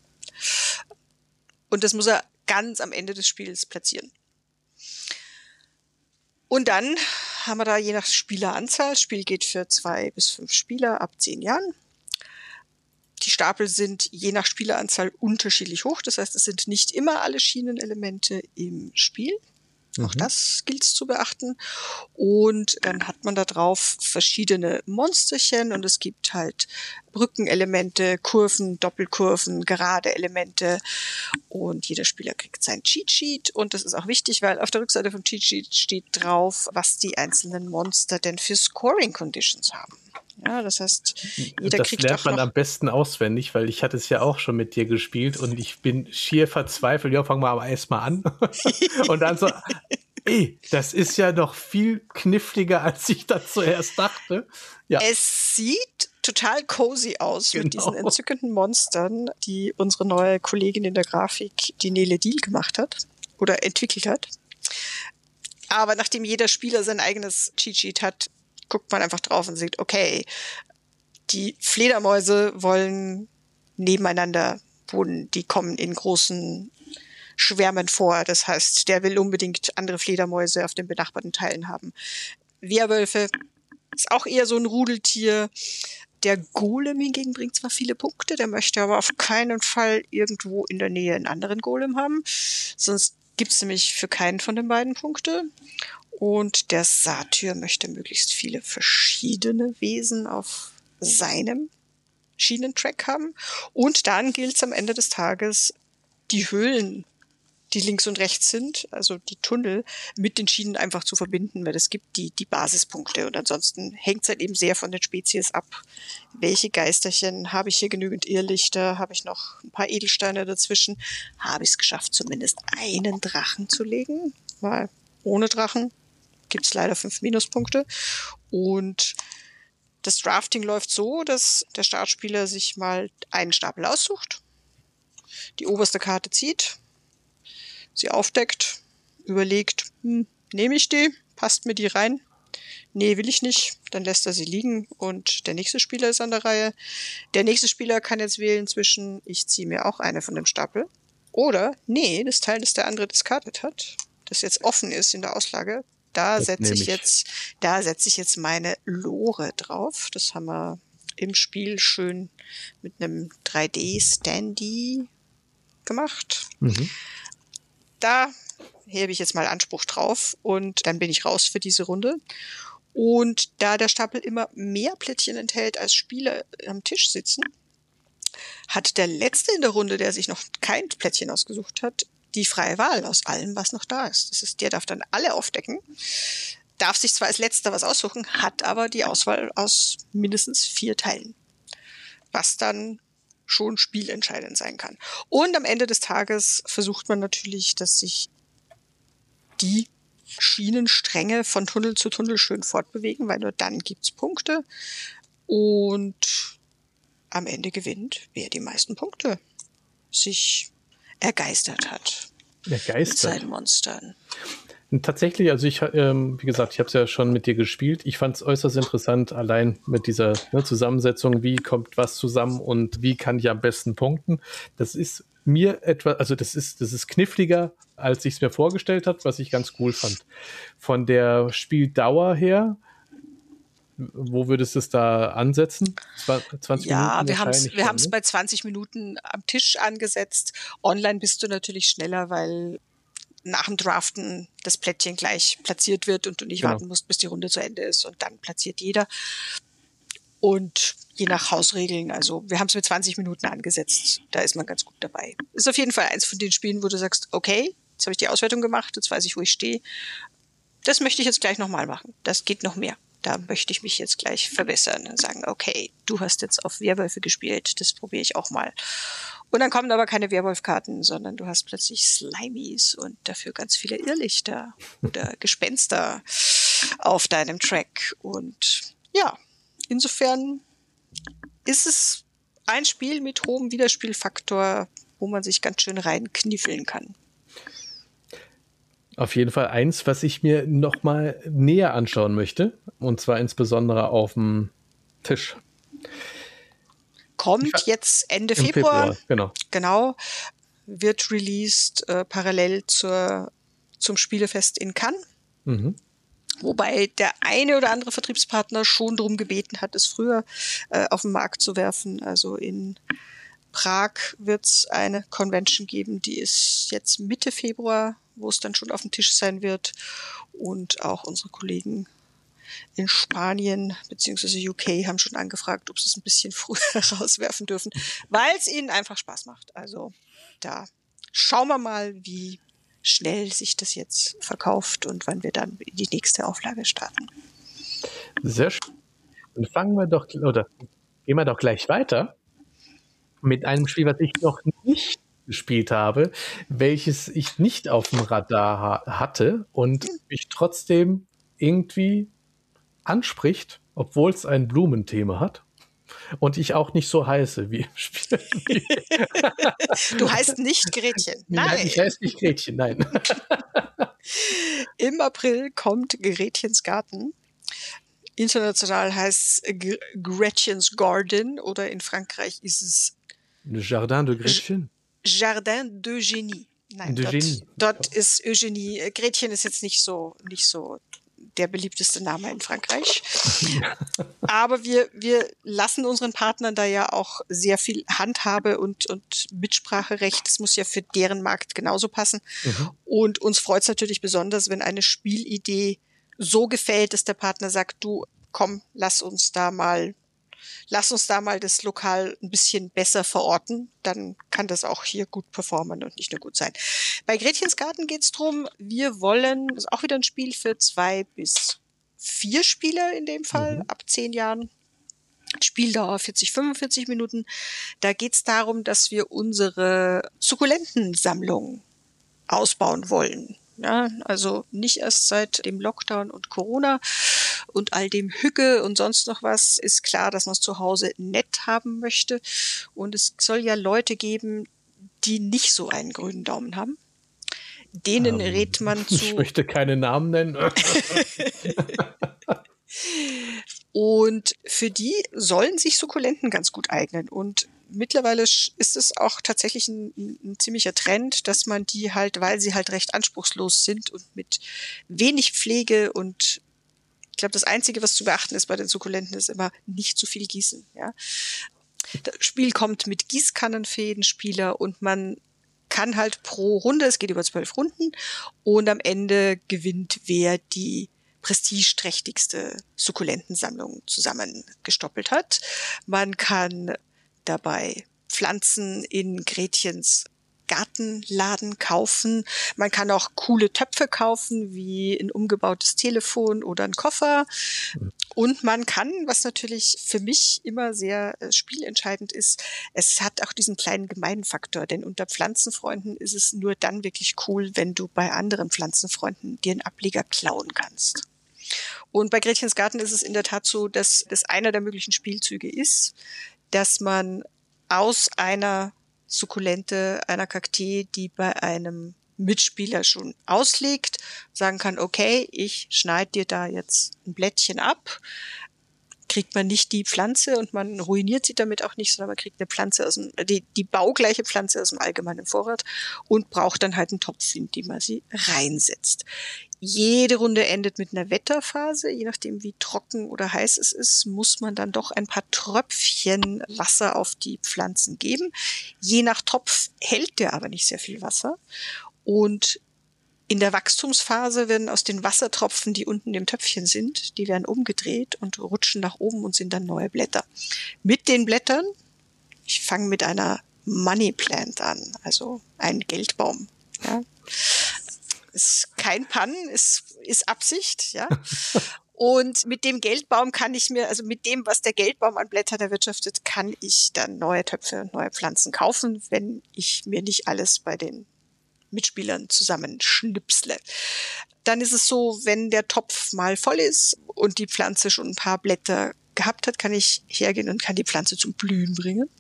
Und das muss er ganz am Ende des Spiels platzieren. Und dann haben wir da je nach Spieleranzahl, das Spiel geht für zwei bis fünf Spieler ab zehn Jahren. Die Stapel sind je nach Spieleranzahl unterschiedlich hoch, das heißt, es sind nicht immer alle Schienenelemente im Spiel. Auch Mhm. das gilt es zu beachten. Und dann hat man da drauf verschiedene Monsterchen und es gibt halt Brückenelemente, Kurven, Doppelkurven, gerade Elemente und jeder Spieler kriegt sein Cheatsheet und das ist auch wichtig, weil auf der Rückseite vom Cheatsheet steht drauf, was die einzelnen Monster denn für Scoring Conditions haben. Ja, das heißt, jeder das kriegt lernt auch man noch am besten auswendig, weil ich hatte es ja auch schon mit dir gespielt und ich bin schier verzweifelt. Ja, fangen wir aber erstmal an. Und dann so, ey, das ist ja noch viel kniffliger, als ich das zuerst dachte. Ja, Es sieht total cozy aus mit Genau. diesen entzückenden Monstern, die unsere neue Kollegin in der Grafik, die Nele Deal, gemacht hat oder entwickelt hat. Aber nachdem jeder Spieler sein eigenes Cheatsheet hat, guckt man einfach drauf und sieht, okay, die Fledermäuse wollen nebeneinander wohnen, die kommen in großen Schwärmen vor. Das heißt, der will unbedingt andere Fledermäuse auf den benachbarten Teilen haben. Werwölfe ist auch eher so ein Rudeltier. Der Golem hingegen bringt zwar viele Punkte, der möchte aber auf keinen Fall irgendwo in der Nähe einen anderen Golem haben. Sonst gibt es nämlich für keinen von den beiden Punkte. Und der Satyr möchte möglichst viele verschiedene Wesen auf seinem Schienentrack haben. Und dann gilt es am Ende des Tages, die Höhlen, die links und rechts sind, also die Tunnel, mit den Schienen einfach zu verbinden, weil es gibt die, die Basispunkte. Und ansonsten hängt es halt eben sehr von den Spezies ab. Welche Geisterchen? Habe ich hier genügend Irrlichter? Habe ich noch ein paar Edelsteine dazwischen? Habe ich es geschafft, zumindest einen Drachen zu legen? Weil ohne Drachen gibt es leider fünf Minuspunkte. Und das Drafting läuft so, dass der Startspieler sich mal einen Stapel aussucht, die oberste Karte zieht, sie aufdeckt, überlegt, hm, nehme ich die, passt mir die rein? Nee, will ich nicht, dann lässt er sie liegen und der nächste Spieler ist an der Reihe. Der nächste Spieler kann jetzt wählen zwischen, ich ziehe mir auch eine von dem Stapel oder, nee, das Teil, das der andere discardet hat, das jetzt offen ist in der Auslage, da setze ich jetzt, da setze ich jetzt meine Lore drauf. Das haben wir im Spiel schön mit einem drei D-Standy gemacht. Mhm. Da hebe ich jetzt mal Anspruch drauf und dann bin ich raus für diese Runde. Und da der Stapel immer mehr Plättchen enthält, als Spieler am Tisch sitzen, hat der Letzte in der Runde, der sich noch kein Plättchen ausgesucht hat, die freie Wahl aus allem, was noch da ist. Das ist, der darf dann alle aufdecken, darf sich zwar als Letzter was aussuchen, hat aber die Auswahl aus mindestens vier Teilen, was dann schon spielentscheidend sein kann. Und am Ende des Tages versucht man natürlich, dass sich die Schienenstränge von Tunnel zu Tunnel schön fortbewegen, weil nur dann gibt's Punkte. Und am Ende gewinnt, wer die meisten Punkte sich ergeistert hat. Ergeistert? Mit seinen Monstern. Tatsächlich, also ich, ähm, wie gesagt, ich habe es ja schon mit dir gespielt. Ich fand es äußerst interessant, allein mit dieser ne, Zusammensetzung, wie kommt was zusammen und wie kann ich am besten punkten. Das ist mir etwa, also das ist, das ist kniffliger, als ich es mir vorgestellt habe, was ich ganz cool fand. Von der Spieldauer her, wo würdest du es da ansetzen? zwanzig ja, Minuten wir haben es wir haben es ne? bei zwanzig Minuten am Tisch angesetzt. Online bist du natürlich schneller, weil nach dem Draften das Plättchen gleich platziert wird und du nicht genau. warten musst, bis die Runde zu Ende ist und dann platziert jeder. Und je nach Hausregeln, also wir haben es mit zwanzig Minuten angesetzt, da ist man ganz gut dabei. Ist auf jeden Fall eins von den Spielen, wo du sagst, okay, jetzt habe ich die Auswertung gemacht, jetzt weiß ich, wo ich stehe. Das möchte ich jetzt gleich nochmal machen. Das geht noch mehr. Da möchte ich mich jetzt gleich verbessern und sagen, okay, du hast jetzt auf Werwölfe gespielt, das probiere ich auch mal. Und dann kommen aber keine Werwolfkarten, sondern du hast plötzlich Slimies und dafür ganz viele Irrlichter oder Gespenster auf deinem Track. Und ja, insofern ist es ein Spiel mit hohem Wiederspielfaktor, wo man sich ganz schön reinkniffeln kann. Auf jeden Fall eins, was ich mir noch mal näher anschauen möchte, und zwar insbesondere auf dem Tisch. Kommt jetzt Ende Februar, Februar, genau. genau, wird released äh, parallel zur, zum Spielefest in Cannes. Mhm. Wobei der eine oder andere Vertriebspartner schon darum gebeten hat, es früher äh, auf den Markt zu werfen. Also in Prag wird es eine Convention geben, die ist jetzt Mitte Februar, wo es dann schon auf dem Tisch sein wird. Und auch unsere Kollegen in Spanien bzw. U K haben schon angefragt, ob sie es ein bisschen früher rauswerfen dürfen, weil es ihnen einfach Spaß macht. Also da schauen wir mal, wie schnell sich das jetzt verkauft und wann wir dann in die nächste Auflage starten. Sehr schön. Dann fangen wir doch, oder gehen wir doch gleich weiter mit einem Spiel, was ich noch nicht gespielt habe, welches ich nicht auf dem Radar ha- hatte und mich trotzdem irgendwie anspricht, obwohl es ein Blumenthema hat und ich auch nicht so heiße wie im Spiel. Du heißt nicht Gretchen. Nein. Nein, ich heiße nicht Gretchen, nein. Im April kommt Gretchens Garten. International heißt es G- Gretchens Garden oder in Frankreich ist es Le Jardin de Gretchen. Jardin d'Eugénie. Nein, de dort, Genie. dort ist Eugenie. Gretchen ist jetzt nicht so, nicht so der beliebteste Name in Frankreich. Aber wir, wir lassen unseren Partnern da ja auch sehr viel Handhabe und, und Mitspracherecht. Das muss ja für deren Markt genauso passen. Mhm. Und uns freut es natürlich besonders, wenn eine Spielidee so gefällt, dass der Partner sagt, du, komm, lass uns da mal Lass uns da mal das Lokal ein bisschen besser verorten, dann kann das auch hier gut performen und nicht nur gut sein. Bei Gretchens Garten geht es darum, wir wollen, das ist auch wieder ein Spiel für zwei bis vier Spieler in dem Fall, mhm. ab zehn Jahren. Spieldauer vierzig, fünfundvierzig Minuten. Da geht es darum, dass wir unsere Sukkulentensammlung ausbauen wollen. Ja, also nicht erst seit dem Lockdown und Corona und all dem Hücke und sonst noch was ist klar, dass man es zu Hause nett haben möchte. Und es soll ja Leute geben, die nicht so einen grünen Daumen haben. Denen ähm, rät man zu. Ich möchte keine Namen nennen. Und für die sollen sich Sukkulenten ganz gut eignen. Und mittlerweile ist es auch tatsächlich ein, ein ziemlicher Trend, dass man die halt, weil sie halt recht anspruchslos sind und mit wenig Pflege und ich glaube, das Einzige, was zu beachten ist bei den Sukkulenten, ist immer nicht zu viel gießen. Ja? Das Spiel kommt mit Gießkannenfäden-Spieler und man kann halt pro Runde, es geht über zwölf Runden und am Ende gewinnt, wer die prestigeträchtigste Sukkulentensammlung zusammengestoppelt hat. Man kann dabei Pflanzen in Gretchens Gartenladen kaufen. Man kann auch coole Töpfe kaufen, wie ein umgebautes Telefon oder ein Koffer. Und man kann, was natürlich für mich immer sehr äh, spielentscheidend ist, es hat auch diesen kleinen Gemeinfaktor, denn unter Pflanzenfreunden ist es nur dann wirklich cool, wenn du bei anderen Pflanzenfreunden dir einen Ableger klauen kannst. Und bei Gretchens Garten ist es in der Tat so, dass das einer der möglichen Spielzüge ist, dass man aus einer Sukkulente, einer Kaktee, die bei einem Mitspieler schon auslegt, sagen kann, okay, ich schneide dir da jetzt ein Blättchen ab, kriegt man nicht die Pflanze und man ruiniert sie damit auch nicht, sondern man kriegt eine Pflanze aus dem, die, die baugleiche Pflanze aus dem allgemeinen Vorrat und braucht dann halt einen Topf, in den man sie reinsetzt. Jede Runde endet mit einer Wetterphase. Je nachdem, wie trocken oder heiß es ist, muss man dann doch ein paar Tröpfchen Wasser auf die Pflanzen geben. Je nach Topf hält der aber nicht sehr viel Wasser. Und in der Wachstumsphase werden aus den Wassertropfen, die unten im Töpfchen sind, die werden umgedreht und rutschen nach oben und sind dann neue Blätter. Mit den Blättern, ich fange mit einer Money Plant an, also ein Geldbaum. Ja. Ist kein Pun, ist, ist Absicht, ja. Und mit dem Geldbaum kann ich mir, also mit dem, was der Geldbaum an Blättern erwirtschaftet, kann ich dann neue Töpfe und neue Pflanzen kaufen, wenn ich mir nicht alles bei den Mitspielern zusammenschnipsle. Dann ist es so, wenn der Topf mal voll ist und die Pflanze schon ein paar Blätter gehabt hat, kann ich hergehen und kann die Pflanze zum Blühen bringen.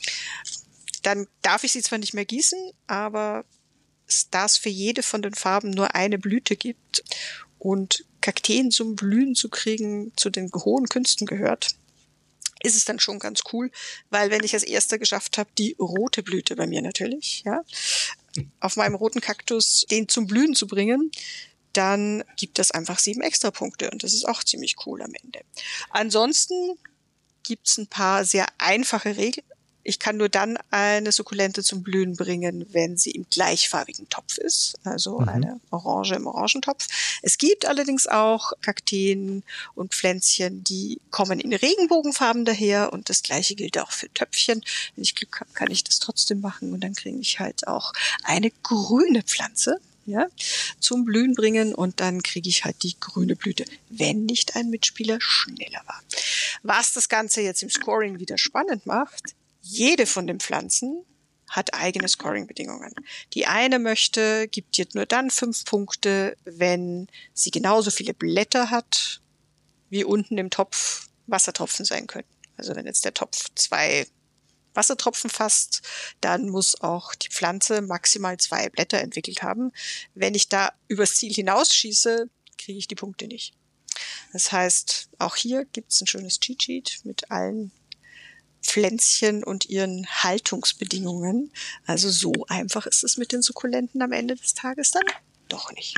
Dann darf ich sie zwar nicht mehr gießen, aber da es für jede von den Farben nur eine Blüte gibt und Kakteen zum Blühen zu kriegen zu den hohen Künsten gehört, ist es dann schon ganz cool, weil wenn ich als Erster geschafft habe, die rote Blüte bei mir natürlich, ja, auf meinem roten Kaktus den zum Blühen zu bringen, dann gibt es einfach sieben Extrapunkte und das ist auch ziemlich cool am Ende. Ansonsten gibt es ein paar sehr einfache Regeln. Ich kann nur dann eine Sukkulente zum Blühen bringen, wenn sie im gleichfarbigen Topf ist, also mhm. eine Orange im Orangentopf. Es gibt allerdings auch Kakteen und Pflänzchen, die kommen in Regenbogenfarben daher und das Gleiche gilt auch für Töpfchen. Wenn ich Glück habe, kann ich das trotzdem machen und dann kriege ich halt auch eine grüne Pflanze, ja, zum Blühen bringen und dann kriege ich halt die grüne Blüte, wenn nicht ein Mitspieler schneller war. Was das Ganze jetzt im Scoring wieder spannend macht: Jede von den Pflanzen hat eigene Scoring-Bedingungen. Die eine möchte, gibt dir nur dann fünf Punkte, wenn sie genauso viele Blätter hat, wie unten im Topf Wassertropfen sein können. Also wenn jetzt der Topf zwei Wassertropfen fasst, dann muss auch die Pflanze maximal zwei Blätter entwickelt haben. Wenn ich da übers Ziel hinausschieße, kriege ich die Punkte nicht. Das heißt, auch hier gibt es ein schönes Cheat-Sheet mit allen Pflänzchen und ihren Haltungsbedingungen. Also so einfach ist es mit den Sukkulenten am Ende des Tages dann doch nicht.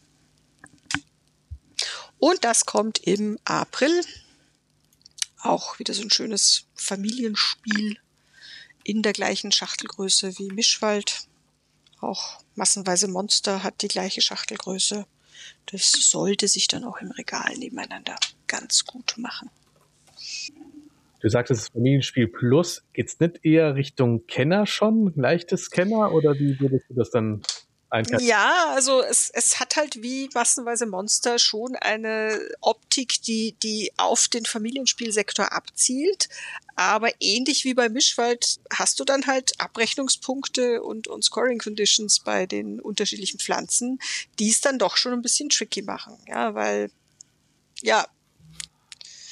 Und das kommt im April. Auch wieder so ein schönes Familienspiel in der gleichen Schachtelgröße wie Mischwald. Auch Massenweise Monster hat die gleiche Schachtelgröße. Das sollte sich dann auch im Regal nebeneinander ganz gut machen. Du sagst, es ist Familienspiel Plus. Geht's nicht eher Richtung Kenner schon? Leichtes Kenner? Oder wie würdest du das dann einschätzen? Ja, also es, es hat halt wie Massenweise Monster schon eine Optik, die, die auf den Familienspielsektor abzielt. Aber ähnlich wie bei Mischwald hast du dann halt Abrechnungspunkte und, und Scoring Conditions bei den unterschiedlichen Pflanzen, die es dann doch schon ein bisschen tricky machen. Ja, weil, ja,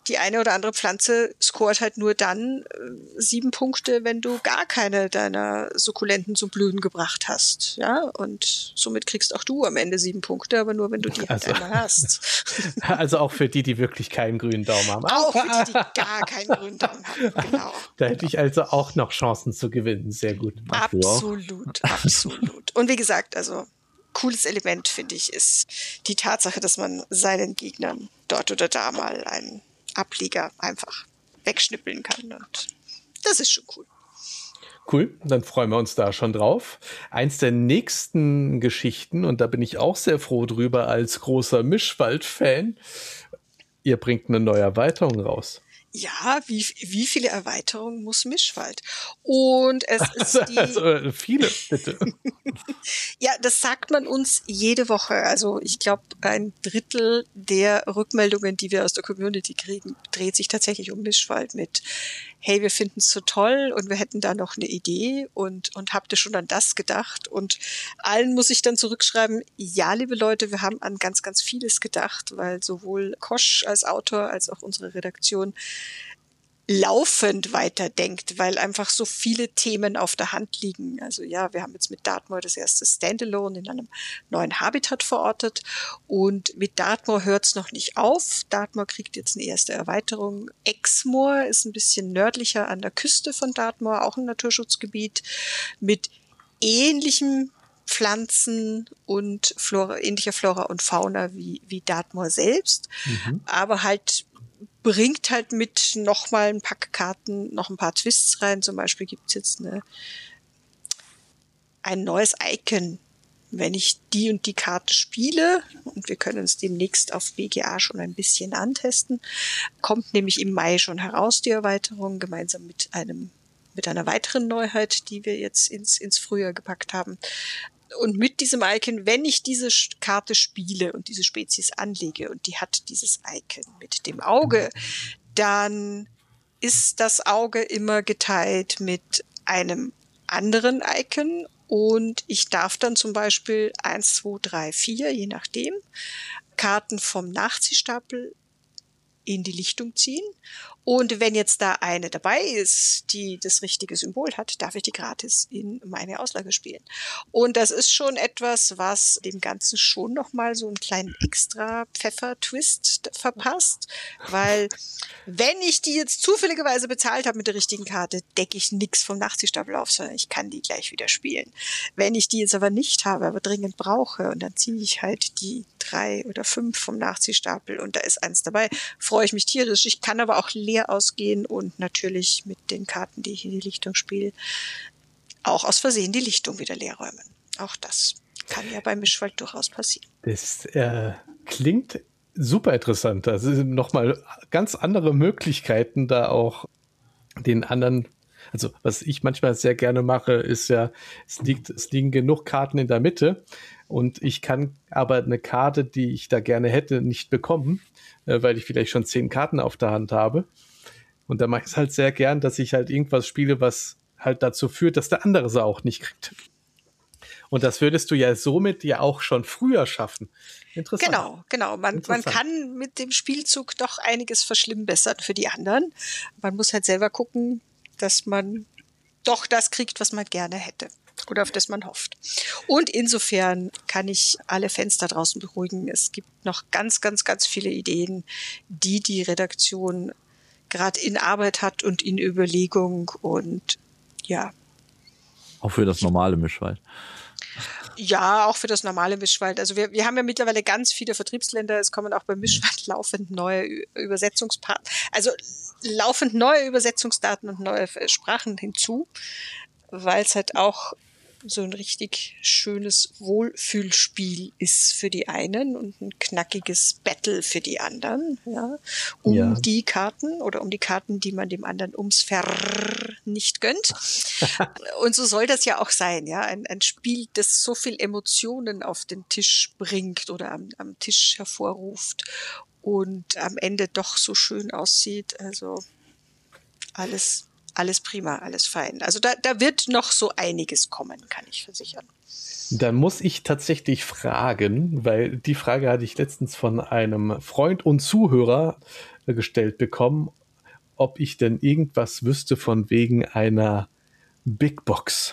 die eine oder andere Pflanze scoret halt nur dann äh, sieben Punkte, wenn du gar keine deiner Sukkulenten zum Blühen gebracht hast. Ja, und somit kriegst auch du am Ende sieben Punkte, aber nur, wenn du die Also- halt einmal hast. Also auch für die, die wirklich keinen grünen Daumen haben. Auch für die, die gar keinen grünen Daumen haben. Genau. Da hätte ich also auch noch Chancen zu gewinnen. Sehr gut. Ach, du auch? Absolut, absolut. Und wie gesagt, also cooles Element, finde ich, ist die Tatsache, dass man seinen Gegnern dort oder da mal einen Ableger einfach wegschnippeln kann. Und das ist schon cool. Cool, dann freuen wir uns da schon drauf. Eins der nächsten Geschichten, und da bin ich auch sehr froh drüber als großer Mischwald-Fan, ihr bringt eine neue Erweiterung raus. Ja, wie, wie viele Erweiterungen muss Mischwald? Und es ist die... Also viele, bitte. Ja, das sagt man uns jede Woche. Also ich glaube, ein Drittel der Rückmeldungen, die wir aus der Community kriegen, dreht sich tatsächlich um Mischwald mit, hey, wir finden es so toll und wir hätten da noch eine Idee und, und habt ihr schon an das gedacht? Und allen muss ich dann zurückschreiben, ja, liebe Leute, wir haben an ganz, ganz vieles gedacht, weil sowohl Kosch als Autor als auch unsere Redaktion laufend weiterdenkt, weil einfach so viele Themen auf der Hand liegen. Also ja, wir haben jetzt mit Dartmoor das erste Standalone in einem neuen Habitat verortet und mit Dartmoor hört es noch nicht auf. Dartmoor kriegt jetzt eine erste Erweiterung. Exmoor ist ein bisschen nördlicher an der Küste von Dartmoor, auch ein Naturschutzgebiet mit ähnlichem Pflanzen und Flora, ähnlicher Flora und Fauna wie, wie Dartmoor selbst, mhm. aber halt bringt halt mit noch mal ein paar Karten, noch ein paar Twists rein. Zum Beispiel gibt's jetzt eine, ein neues Icon, wenn ich die und die Karte spiele, und wir können uns demnächst auf B G A schon ein bisschen antesten, kommt nämlich im Mai schon heraus, die Erweiterung, gemeinsam mit einem mit einer weiteren Neuheit, die wir jetzt ins, ins Frühjahr gepackt haben. Und mit diesem Icon, wenn ich diese Karte spiele und diese Spezies anlege und die hat dieses Icon mit dem Auge, dann ist das Auge immer geteilt mit einem anderen Icon und ich darf dann zum Beispiel eins, zwei, drei, vier, je nachdem, Karten vom Nachziehstapel in die Lichtung ziehen. Und wenn jetzt da eine dabei ist, die das richtige Symbol hat, darf ich die gratis in meine Auslage spielen. Und das ist schon etwas, was dem Ganzen schon nochmal so einen kleinen extra Pfeffer-Twist verpasst, weil wenn ich die jetzt zufälligerweise bezahlt habe mit der richtigen Karte, decke ich nichts vom Nachziehstapel auf, sondern ich kann die gleich wieder spielen. Wenn ich die jetzt aber nicht habe, aber dringend brauche und dann ziehe ich halt die drei oder fünf vom Nachziehstapel und da ist eins dabei, freue ich mich tierisch. Ich kann aber auch leer ausgehen und natürlich mit den Karten, die ich in die Lichtung spiele, auch aus Versehen die Lichtung wieder leer räumen. Auch das kann ja beim Mischwald durchaus passieren. Das äh, klingt super interessant. Also nochmal ganz andere Möglichkeiten, da auch den anderen, also was ich manchmal sehr gerne mache, ist ja, es liegt, es liegen genug Karten in der Mitte und ich kann aber eine Karte, die ich da gerne hätte, nicht bekommen, äh, weil ich vielleicht schon zehn Karten auf der Hand habe. Und da mache ich es halt sehr gern, dass ich halt irgendwas spiele, was halt dazu führt, dass der andere sie auch nicht kriegt. Und das würdest du ja somit ja auch schon früher schaffen. Interessant. Genau, genau. Man, man kann mit dem Spielzug doch einiges verschlimmbessern für die anderen. Man muss halt selber gucken, dass man doch das kriegt, was man gerne hätte oder auf das man hofft. Und insofern kann ich alle Fans da draußen beruhigen. Es gibt noch ganz, ganz, ganz viele Ideen, die die Redaktion gerade in Arbeit hat und in Überlegung und ja. Auch für das normale Mischwald. Ja, auch für das normale Mischwald. Also wir, wir haben ja mittlerweile ganz viele Vertriebsländer. Es kommen auch beim Mischwald laufend neue Übersetzungspartner, also laufend neue Übersetzungsdaten und neue Sprachen hinzu, weil es halt auch so ein richtig schönes Wohlfühlspiel ist für die einen und ein knackiges Battle für die anderen, ja, um ja. die Karten oder um die Karten, die man dem anderen ums Ver nicht gönnt. Und so soll das ja auch sein, ja, ein, ein Spiel, das so viel Emotionen auf den Tisch bringt oder am, am Tisch hervorruft und am Ende doch so schön aussieht, also alles Alles prima, alles fein. Also da, da wird noch so einiges kommen, kann ich versichern. Dann muss ich tatsächlich fragen, weil die Frage hatte ich letztens von einem Freund und Zuhörer gestellt bekommen, ob ich denn irgendwas wüsste von wegen einer Big Box.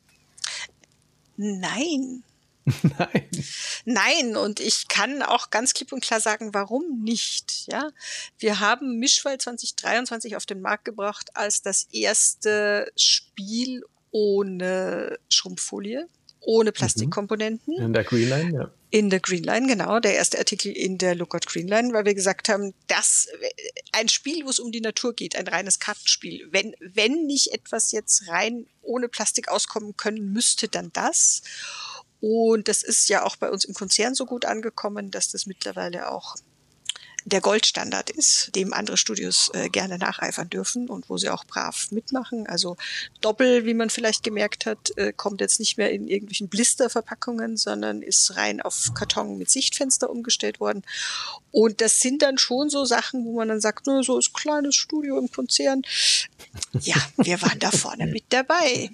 Nein. Nein. Nein, und ich kann auch ganz klipp und klar sagen, warum nicht. Ja, wir haben Mischwald zwanzig dreiundzwanzig auf den Markt gebracht als das erste Spiel ohne Schrumpffolie, ohne Plastikkomponenten. In der Greenline, ja. In der Greenline, genau. Der erste Artikel in der Lookout Greenline, weil wir gesagt haben, das ein Spiel, wo es um die Natur geht, ein reines Kartenspiel. Wenn, wenn nicht etwas jetzt rein ohne Plastik auskommen können müsste, dann das. Und das ist ja auch bei uns im Konzern so gut angekommen, dass das mittlerweile auch der Goldstandard ist, dem andere Studios äh, gerne nacheifern dürfen und wo sie auch brav mitmachen. Also Doppel, wie man vielleicht gemerkt hat, äh, kommt jetzt nicht mehr in irgendwelchen Blisterverpackungen, sondern ist rein auf Karton mit Sichtfenster umgestellt worden. Und das sind dann schon so Sachen, wo man dann sagt, na, so ist kleines Studio im Konzern. Ja, wir waren da vorne mit dabei.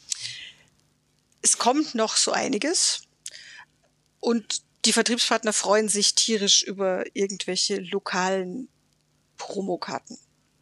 Es kommt noch so einiges und die Vertriebspartner freuen sich tierisch über irgendwelche lokalen Promokarten.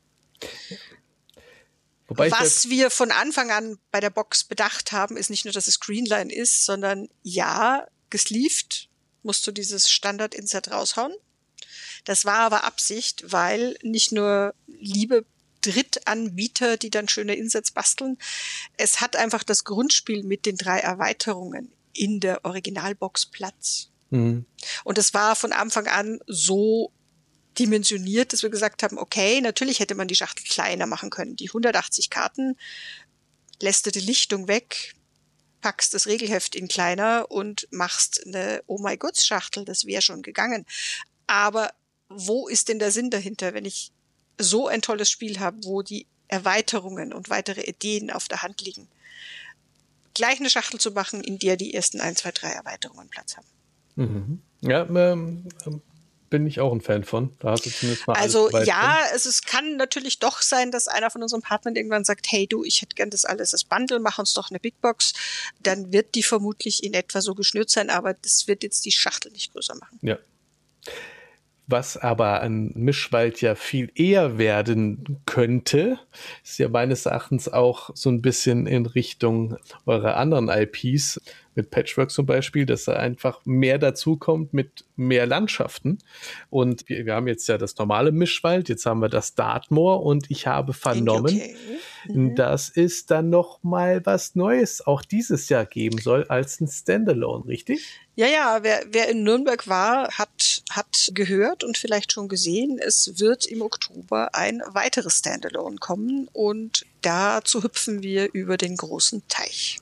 Wobei Was wir von Anfang an bei der Box bedacht haben, ist nicht nur, dass es Greenline ist, sondern ja, gesleeved musst du dieses Standard-Insert raushauen. Das war aber Absicht, weil nicht nur liebe Drittanbieter, die dann schöne Inserts basteln, es hat einfach das Grundspiel mit den drei Erweiterungen in der Originalbox Platz. Mhm. Und es war von Anfang an so dimensioniert, dass wir gesagt haben, okay, natürlich hätte man die Schachtel kleiner machen können. Die hundertachtzig Karten, lässt du die Lichtung weg, packst das Regelheft in kleiner und machst eine Oh-my-Goods-Schachtel, das wäre schon gegangen. Aber wo ist denn der Sinn dahinter, wenn ich so ein tolles Spiel habe, wo die Erweiterungen und weitere Ideen auf der Hand liegen? Gleich eine Schachtel zu machen, in der die ersten ein, zwei, drei Erweiterungen Platz haben. Mhm. Ja, ähm, bin ich auch ein Fan von. Da hast du zumindest mal Also alles ja, es, es kann natürlich doch sein, dass einer von unseren Partnern irgendwann sagt, hey du, ich hätte gern das alles, das Bundle, mach uns doch eine Big Box. Dann wird die vermutlich in etwa so geschnürt sein, aber das wird jetzt die Schachtel nicht größer machen. Ja. Was aber ein Mischwald ja viel eher werden könnte, ist ja meines Erachtens auch so ein bisschen in Richtung eurer anderen I Ps, mit Patchwork zum Beispiel, dass da einfach mehr dazu kommt mit mehr Landschaften. Und wir, wir haben jetzt ja das normale Mischwald, jetzt haben wir das Dartmoor und ich habe vernommen, mhm. dass es dann noch mal was Neues auch dieses Jahr geben soll als ein Standalone, richtig? Ja, ja, wer, wer in Nürnberg war, hat, hat gehört und vielleicht schon gesehen, es wird im Oktober ein weiteres Standalone kommen und dazu hüpfen wir über den großen Teich.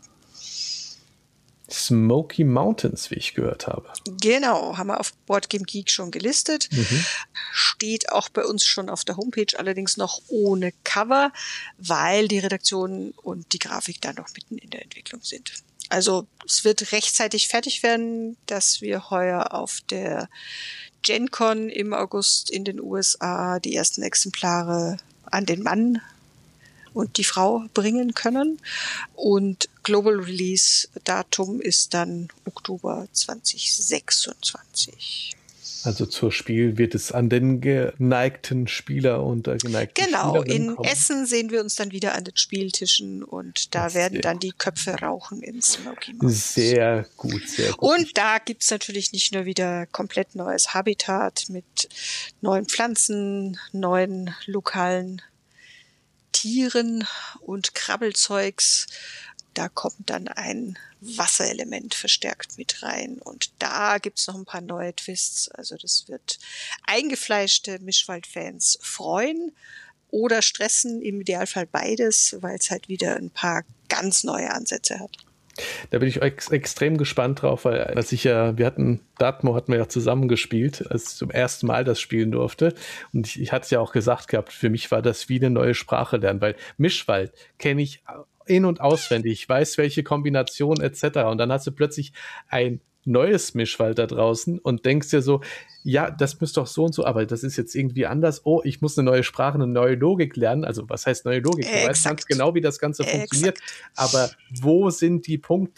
Smoky Mountains, wie ich gehört habe. Genau, haben wir auf Boardgame Geek schon gelistet. Mhm. Steht auch bei uns schon auf der Homepage, allerdings noch ohne Cover, weil die Redaktion und die Grafik da noch mitten in der Entwicklung sind. Also es wird rechtzeitig fertig werden, dass wir heuer auf der Gen Con im August in den U S A die ersten Exemplare an den Mann und die Frau bringen können. Und Global Release Datum ist dann Oktober zwanzig sechsundzwanzig. Also zur Spiel wird es an den geneigten Spieler und geneigten Genau, Spielerinnen in kommen. Essen sehen wir uns dann wieder an den Spieltischen und da das werden dann die Köpfe rauchen in Smoky Mountains. Sehr gut, sehr gut. Und da gibt's natürlich nicht nur wieder komplett neues Habitat mit neuen Pflanzen, neuen lokalen Tieren und Krabbelzeugs. Da kommt dann ein Wasserelement verstärkt mit rein. Und da gibt's noch ein paar neue Twists. Also das wird eingefleischte Mischwald-Fans freuen oder stressen, im Idealfall beides, weil es halt wieder ein paar ganz neue Ansätze hat. Da bin ich ex- extrem gespannt drauf, weil als ich ja, wir hatten, Dartmoor hatten wir ja zusammen gespielt, als ich zum ersten Mal das spielen durfte. Und ich, ich hatte es ja auch gesagt gehabt, für mich war das wie eine neue Sprache lernen, weil Mischwald kenne ich in- und auswendig, ich weiß, welche Kombination et cetera. Und dann hast du plötzlich ein neues Mischwald da draußen und denkst dir so, ja, das müsste doch so und so, aber das ist jetzt irgendwie anders. Oh, ich muss eine neue Sprache, eine neue Logik lernen. Also was heißt neue Logik? Du Exakt. weißt ganz genau, wie das Ganze Exakt. funktioniert. Aber wo sind die Punkte,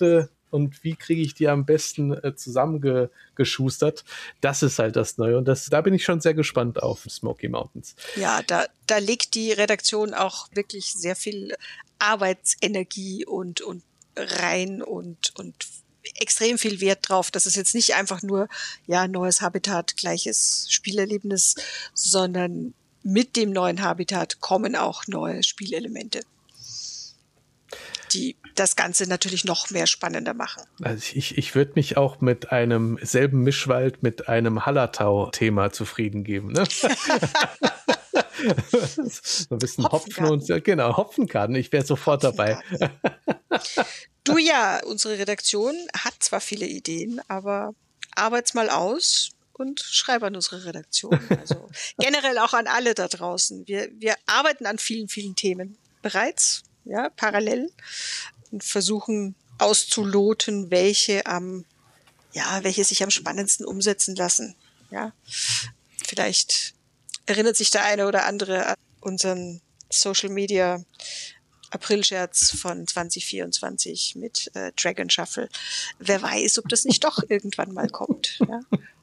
und wie kriege ich die am besten äh, zusammengeschustert. Das ist halt das Neue und das, da bin ich schon sehr gespannt auf Smoky Mountains. Ja, da, da legt die Redaktion auch wirklich sehr viel Arbeitsenergie und, und rein und, und extrem viel Wert drauf. Das ist jetzt nicht einfach nur, ja, neues Habitat, gleiches Spielerlebnis, sondern mit dem neuen Habitat kommen auch neue Spielelemente, die das Ganze natürlich noch mehr spannender machen. Also ich, ich würde mich auch mit einem selben Mischwald mit einem Hallertau-Thema zufrieden geben. Ne? So ein bisschen Hopfen und genau, Hopfengarten. Ich wäre sofort dabei. Du ja, unsere Redaktion hat zwar viele Ideen, aber arbeit's mal aus und schreib an unsere Redaktion. Also generell auch an alle da draußen. Wir, wir arbeiten an vielen, vielen Themen bereits, ja, parallel und versuchen auszuloten, welche am, ja, welche sich am spannendsten umsetzen lassen. Ja, vielleicht erinnert sich der eine oder andere an unseren Social Media Aprilscherz von zwanzig vierundzwanzig mit äh, Dragon Shuffle. Wer weiß, ob das nicht doch irgendwann mal kommt. Ja?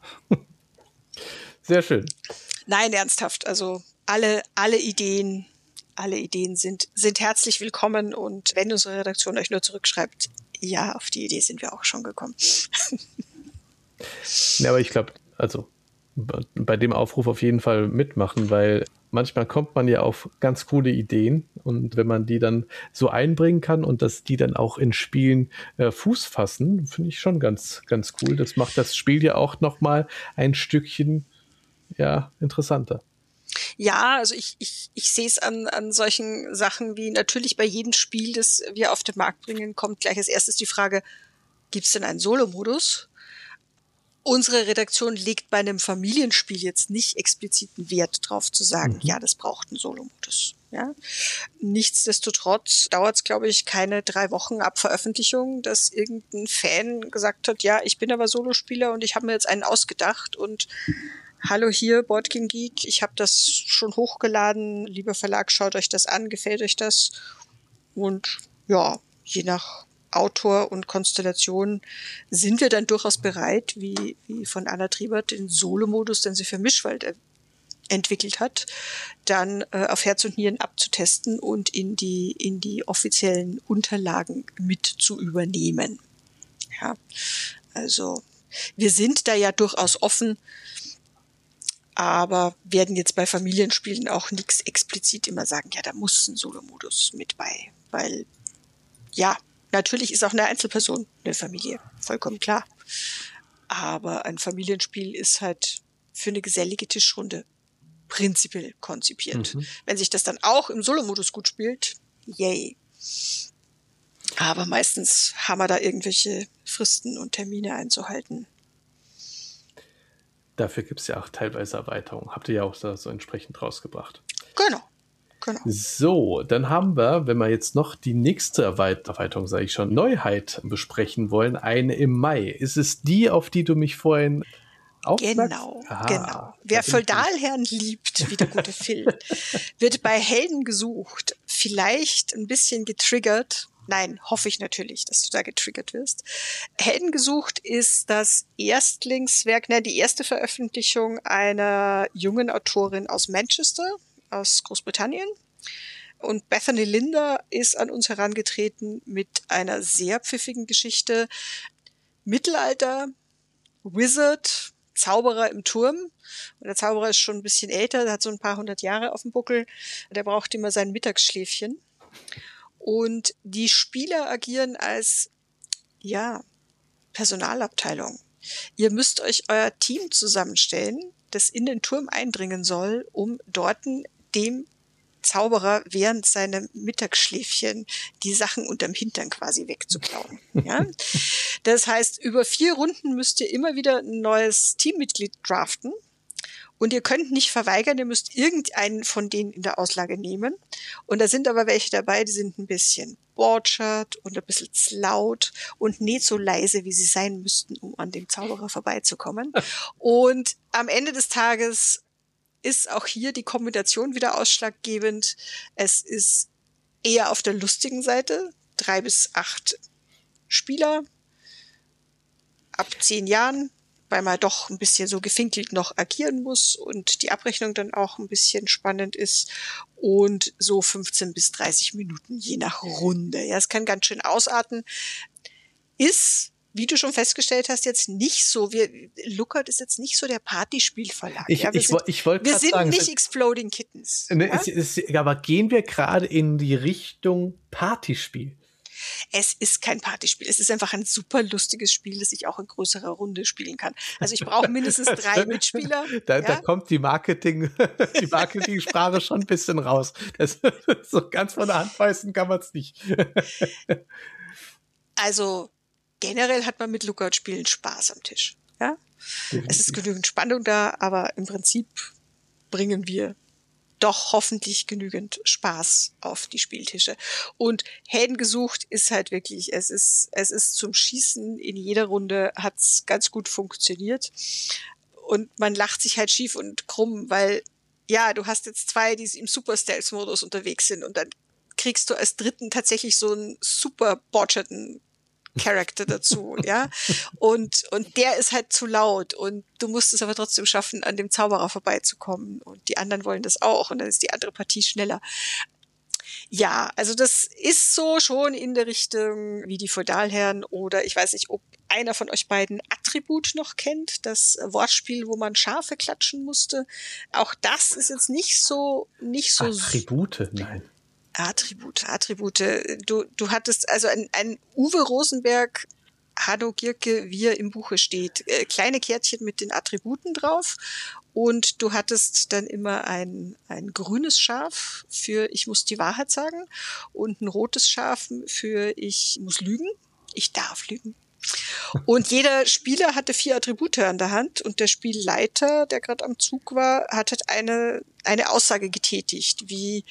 Sehr schön. Nein, ernsthaft. Also alle, alle Ideen, alle Ideen sind, sind herzlich willkommen und wenn unsere Redaktion euch nur zurückschreibt, ja, auf die Idee sind wir auch schon gekommen. Ja, aber ich glaube, also bei dem Aufruf auf jeden Fall mitmachen, weil manchmal kommt man ja auf ganz coole Ideen und wenn man die dann so einbringen kann und dass die dann auch in Spielen äh, Fuß fassen, finde ich schon ganz, ganz cool. Das macht das Spiel ja auch nochmal ein Stückchen, ja, interessanter. Ja, also ich, ich, ich sehe es an, an solchen Sachen wie natürlich bei jedem Spiel, das wir auf den Markt bringen, kommt gleich als erstes die Frage, gibt es denn einen Solo-Modus? Unsere Redaktion legt bei einem Familienspiel jetzt nicht expliziten Wert drauf zu sagen, mhm. ja, das braucht einen Solo-Modus. Ja? Nichtsdestotrotz dauert es, glaube ich, keine drei Wochen ab Veröffentlichung, dass irgendein Fan gesagt hat, ja, ich bin aber Solospieler und ich habe mir jetzt einen ausgedacht und hallo hier, Board King Geek, ich habe das schon hochgeladen, lieber Verlag, schaut euch das an, gefällt euch das? Und ja, je nach Autor und Konstellation sind wir dann durchaus bereit, wie, wie von Anna Triebert, den Solo-Modus, den sie für Mischwald e- entwickelt hat, dann äh, auf Herz und Nieren abzutesten und in die, in die offiziellen Unterlagen mit zu übernehmen. Ja, also wir sind da ja durchaus offen, aber werden jetzt bei Familienspielen auch nichts explizit immer sagen, ja, da muss ein Solo-Modus mit bei, weil ja, natürlich ist auch eine Einzelperson eine Familie, vollkommen klar. Aber ein Familienspiel ist halt für eine gesellige Tischrunde prinzipiell konzipiert. Mhm. Wenn sich das dann auch im Solo-Modus gut spielt, yay. Aber meistens haben wir da irgendwelche Fristen und Termine einzuhalten. Dafür gibt es ja auch teilweise Erweiterungen. Habt ihr ja auch so, so entsprechend rausgebracht. Genau. Genau. So, dann haben wir, wenn wir jetzt noch die nächste Erweiterung, sage ich schon, Neuheit besprechen wollen, eine im Mai. Ist es die, auf die du mich vorhin aufmerksam? Genau, Aha, genau. Wer Feudalherren liebt, wie der gute Phil, wird bei Helden gesucht, vielleicht ein bisschen getriggert. Nein, hoffe ich natürlich, dass du da getriggert wirst. Helden gesucht ist das Erstlingswerk, ne, die erste Veröffentlichung einer jungen Autorin aus Manchester, aus Großbritannien. Und Bethany Linder ist an uns herangetreten mit einer sehr pfiffigen Geschichte. Mittelalter, Wizard, Zauberer im Turm. Und der Zauberer ist schon ein bisschen älter, der hat so ein paar hundert Jahre auf dem Buckel. Der braucht immer sein Mittagsschläfchen. Und die Spieler agieren als, ja, Personalabteilung. Ihr müsst euch euer Team zusammenstellen, das in den Turm eindringen soll, um dort dem Zauberer während seinem Mittagsschläfchen die Sachen unterm Hintern quasi wegzuklauen. Ja? Das heißt, über vier Runden müsst ihr immer wieder ein neues Teammitglied draften und ihr könnt nicht verweigern, ihr müsst irgendeinen von denen in der Auslage nehmen. Und da sind aber welche dabei, die sind ein bisschen borchert und ein bisschen laut und nicht so leise, wie sie sein müssten, um an dem Zauberer vorbeizukommen. Und am Ende des Tages ist auch hier die Kombination wieder ausschlaggebend. Es ist eher auf der lustigen Seite, drei bis acht Spieler, ab zehn Jahren, weil man doch ein bisschen so gefinkelt noch agieren muss und die Abrechnung dann auch ein bisschen spannend ist. Und so fünfzehn bis dreißig Minuten, je nach Runde. Ja, es kann ganz schön ausarten. Ist, wie du schon festgestellt hast, jetzt nicht so, wir, Lookout ist jetzt nicht so der Partyspielverlag. Ich, ja, wir ich, sind, ich wollte wir gerade sind sagen, nicht es- Exploding Kittens. Ne, ja? es, es, aber gehen wir gerade in die Richtung Partyspiel? Es ist kein Partyspiel. Es ist einfach ein super lustiges Spiel, das ich auch in größerer Runde spielen kann. Also ich brauche mindestens drei Mitspieler. Da, ja? da kommt die Marketing, die Marketing-Sprache schon ein bisschen raus. Das, so ganz von der Hand weisen kann man es nicht. Also generell hat man mit Lookout-Spielen Spaß am Tisch. Ja? Es ist genügend Spannung da, aber im Prinzip bringen wir doch hoffentlich genügend Spaß auf die Spieltische. Und Helden gesucht ist halt wirklich, es ist, es ist zum Schießen in jeder Runde, hat's ganz gut funktioniert. Und man lacht sich halt schief und krumm, weil, ja, du hast jetzt zwei, die im Super-Stealth-Modus unterwegs sind und dann kriegst du als dritten tatsächlich so einen super botcherten Charakter dazu, ja. Und, und der ist halt zu laut und du musst es aber trotzdem schaffen, an dem Zauberer vorbeizukommen und die anderen wollen das auch und dann ist die andere Partie schneller. Ja, also das ist so schon in der Richtung wie die Feudalherren oder ich weiß nicht, ob einer von euch beiden Attribut noch kennt, das Wortspiel, wo man Schafe klatschen musste. Auch das ist jetzt nicht so, nicht so Attribute? Nein. Attribute, Attribute. Du, du hattest also ein, ein Uwe Rosenberg, Hanno Gierke, wie er im Buche steht, äh, kleine Kärtchen mit den Attributen drauf und du hattest dann immer ein, ein grünes Schaf für ich muss die Wahrheit sagen und ein rotes Schaf für ich muss lügen, ich darf lügen. Und jeder Spieler hatte vier Attribute an der Hand und der Spielleiter, der gerade am Zug war, hat halt eine, eine Aussage getätigt, wie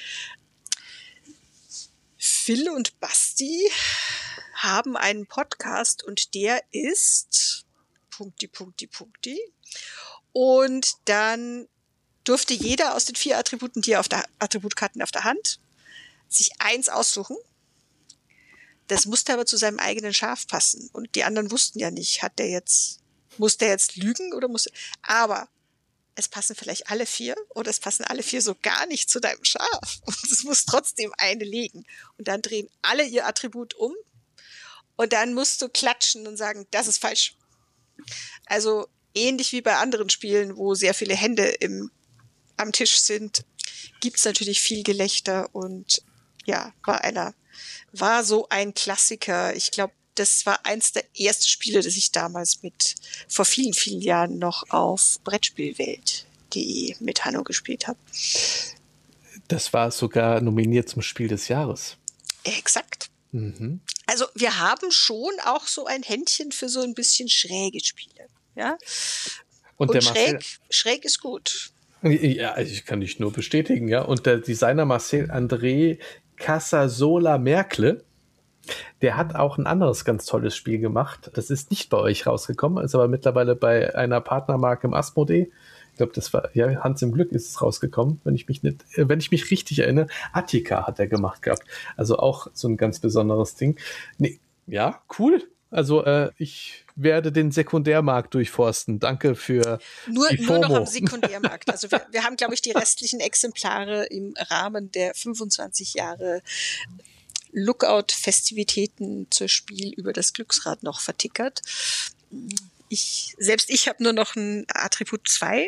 Phil und Basti haben einen Podcast und der ist Punkti, Punkti, Punkti. Und dann durfte jeder aus den vier Attributen, die er auf der Attributkarten auf der Hand, sich eins aussuchen. Das musste aber zu seinem eigenen Schaf passen. Und die anderen wussten ja nicht, hat der jetzt, muss der jetzt lügen oder muss, aber es passen vielleicht alle vier oder es passen alle vier so gar nicht zu deinem Schaf. Und es muss trotzdem eine legen. Und dann drehen alle ihr Attribut um und dann musst du klatschen und sagen, das ist falsch. Also ähnlich wie bei anderen Spielen, wo sehr viele Hände im, am Tisch sind, gibt's natürlich viel Gelächter und ja, war einer, war so ein Klassiker. Ich glaube, das war eins der ersten Spiele, das ich damals mit, vor vielen, vielen Jahren noch auf Brettspielwelt punkt de mit Hanno gespielt habe. Das war sogar nominiert zum Spiel des Jahres. Exakt. Mhm. Also wir haben schon auch so ein Händchen für so ein bisschen schräge Spiele. Ja? Und, Und der schräg, Marcel, schräg ist gut. ja, ich kann dich nur bestätigen, ja. Und der Designer Marcel André Casasola Merkle, der hat auch ein anderes ganz tolles Spiel gemacht. Das ist nicht bei euch rausgekommen, ist aber mittlerweile bei einer Partnermarke im Asmodee. Ich glaube, das war, ja, Hans im Glück ist es rausgekommen, wenn ich mich nicht, wenn ich mich richtig erinnere. Attika hat er gemacht gehabt. Also auch so ein ganz besonderes Ding. Nee, ja, cool. Also äh, ich werde den Sekundärmarkt durchforsten. Danke für Nur, die nur noch FOMO. am Sekundärmarkt. Also wir, wir haben, glaube ich, die restlichen Exemplare im Rahmen der fünfundzwanzig Jahre Lookout-Festivitäten zur Spiel über das Glücksrad noch vertickert. Ich, selbst ich habe nur noch ein Attribut zwei.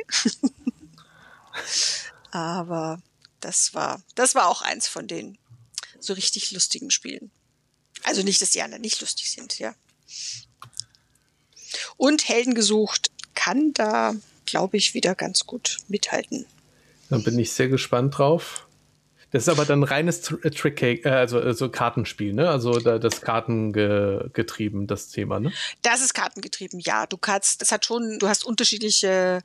Aber das war, das war auch eins von den so richtig lustigen Spielen. Also nicht, dass die anderen nicht lustig sind, ja. Und Helden gesucht kann da, glaube ich, wieder ganz gut mithalten. Dann bin ich sehr gespannt drauf. Das ist aber dann reines Trick, äh, also, also Kartenspiel, ne? Also da, das Kartengetrieben, das Thema, ne? Das ist kartengetrieben, ja. Du kannst, das hat schon, du hast unterschiedliche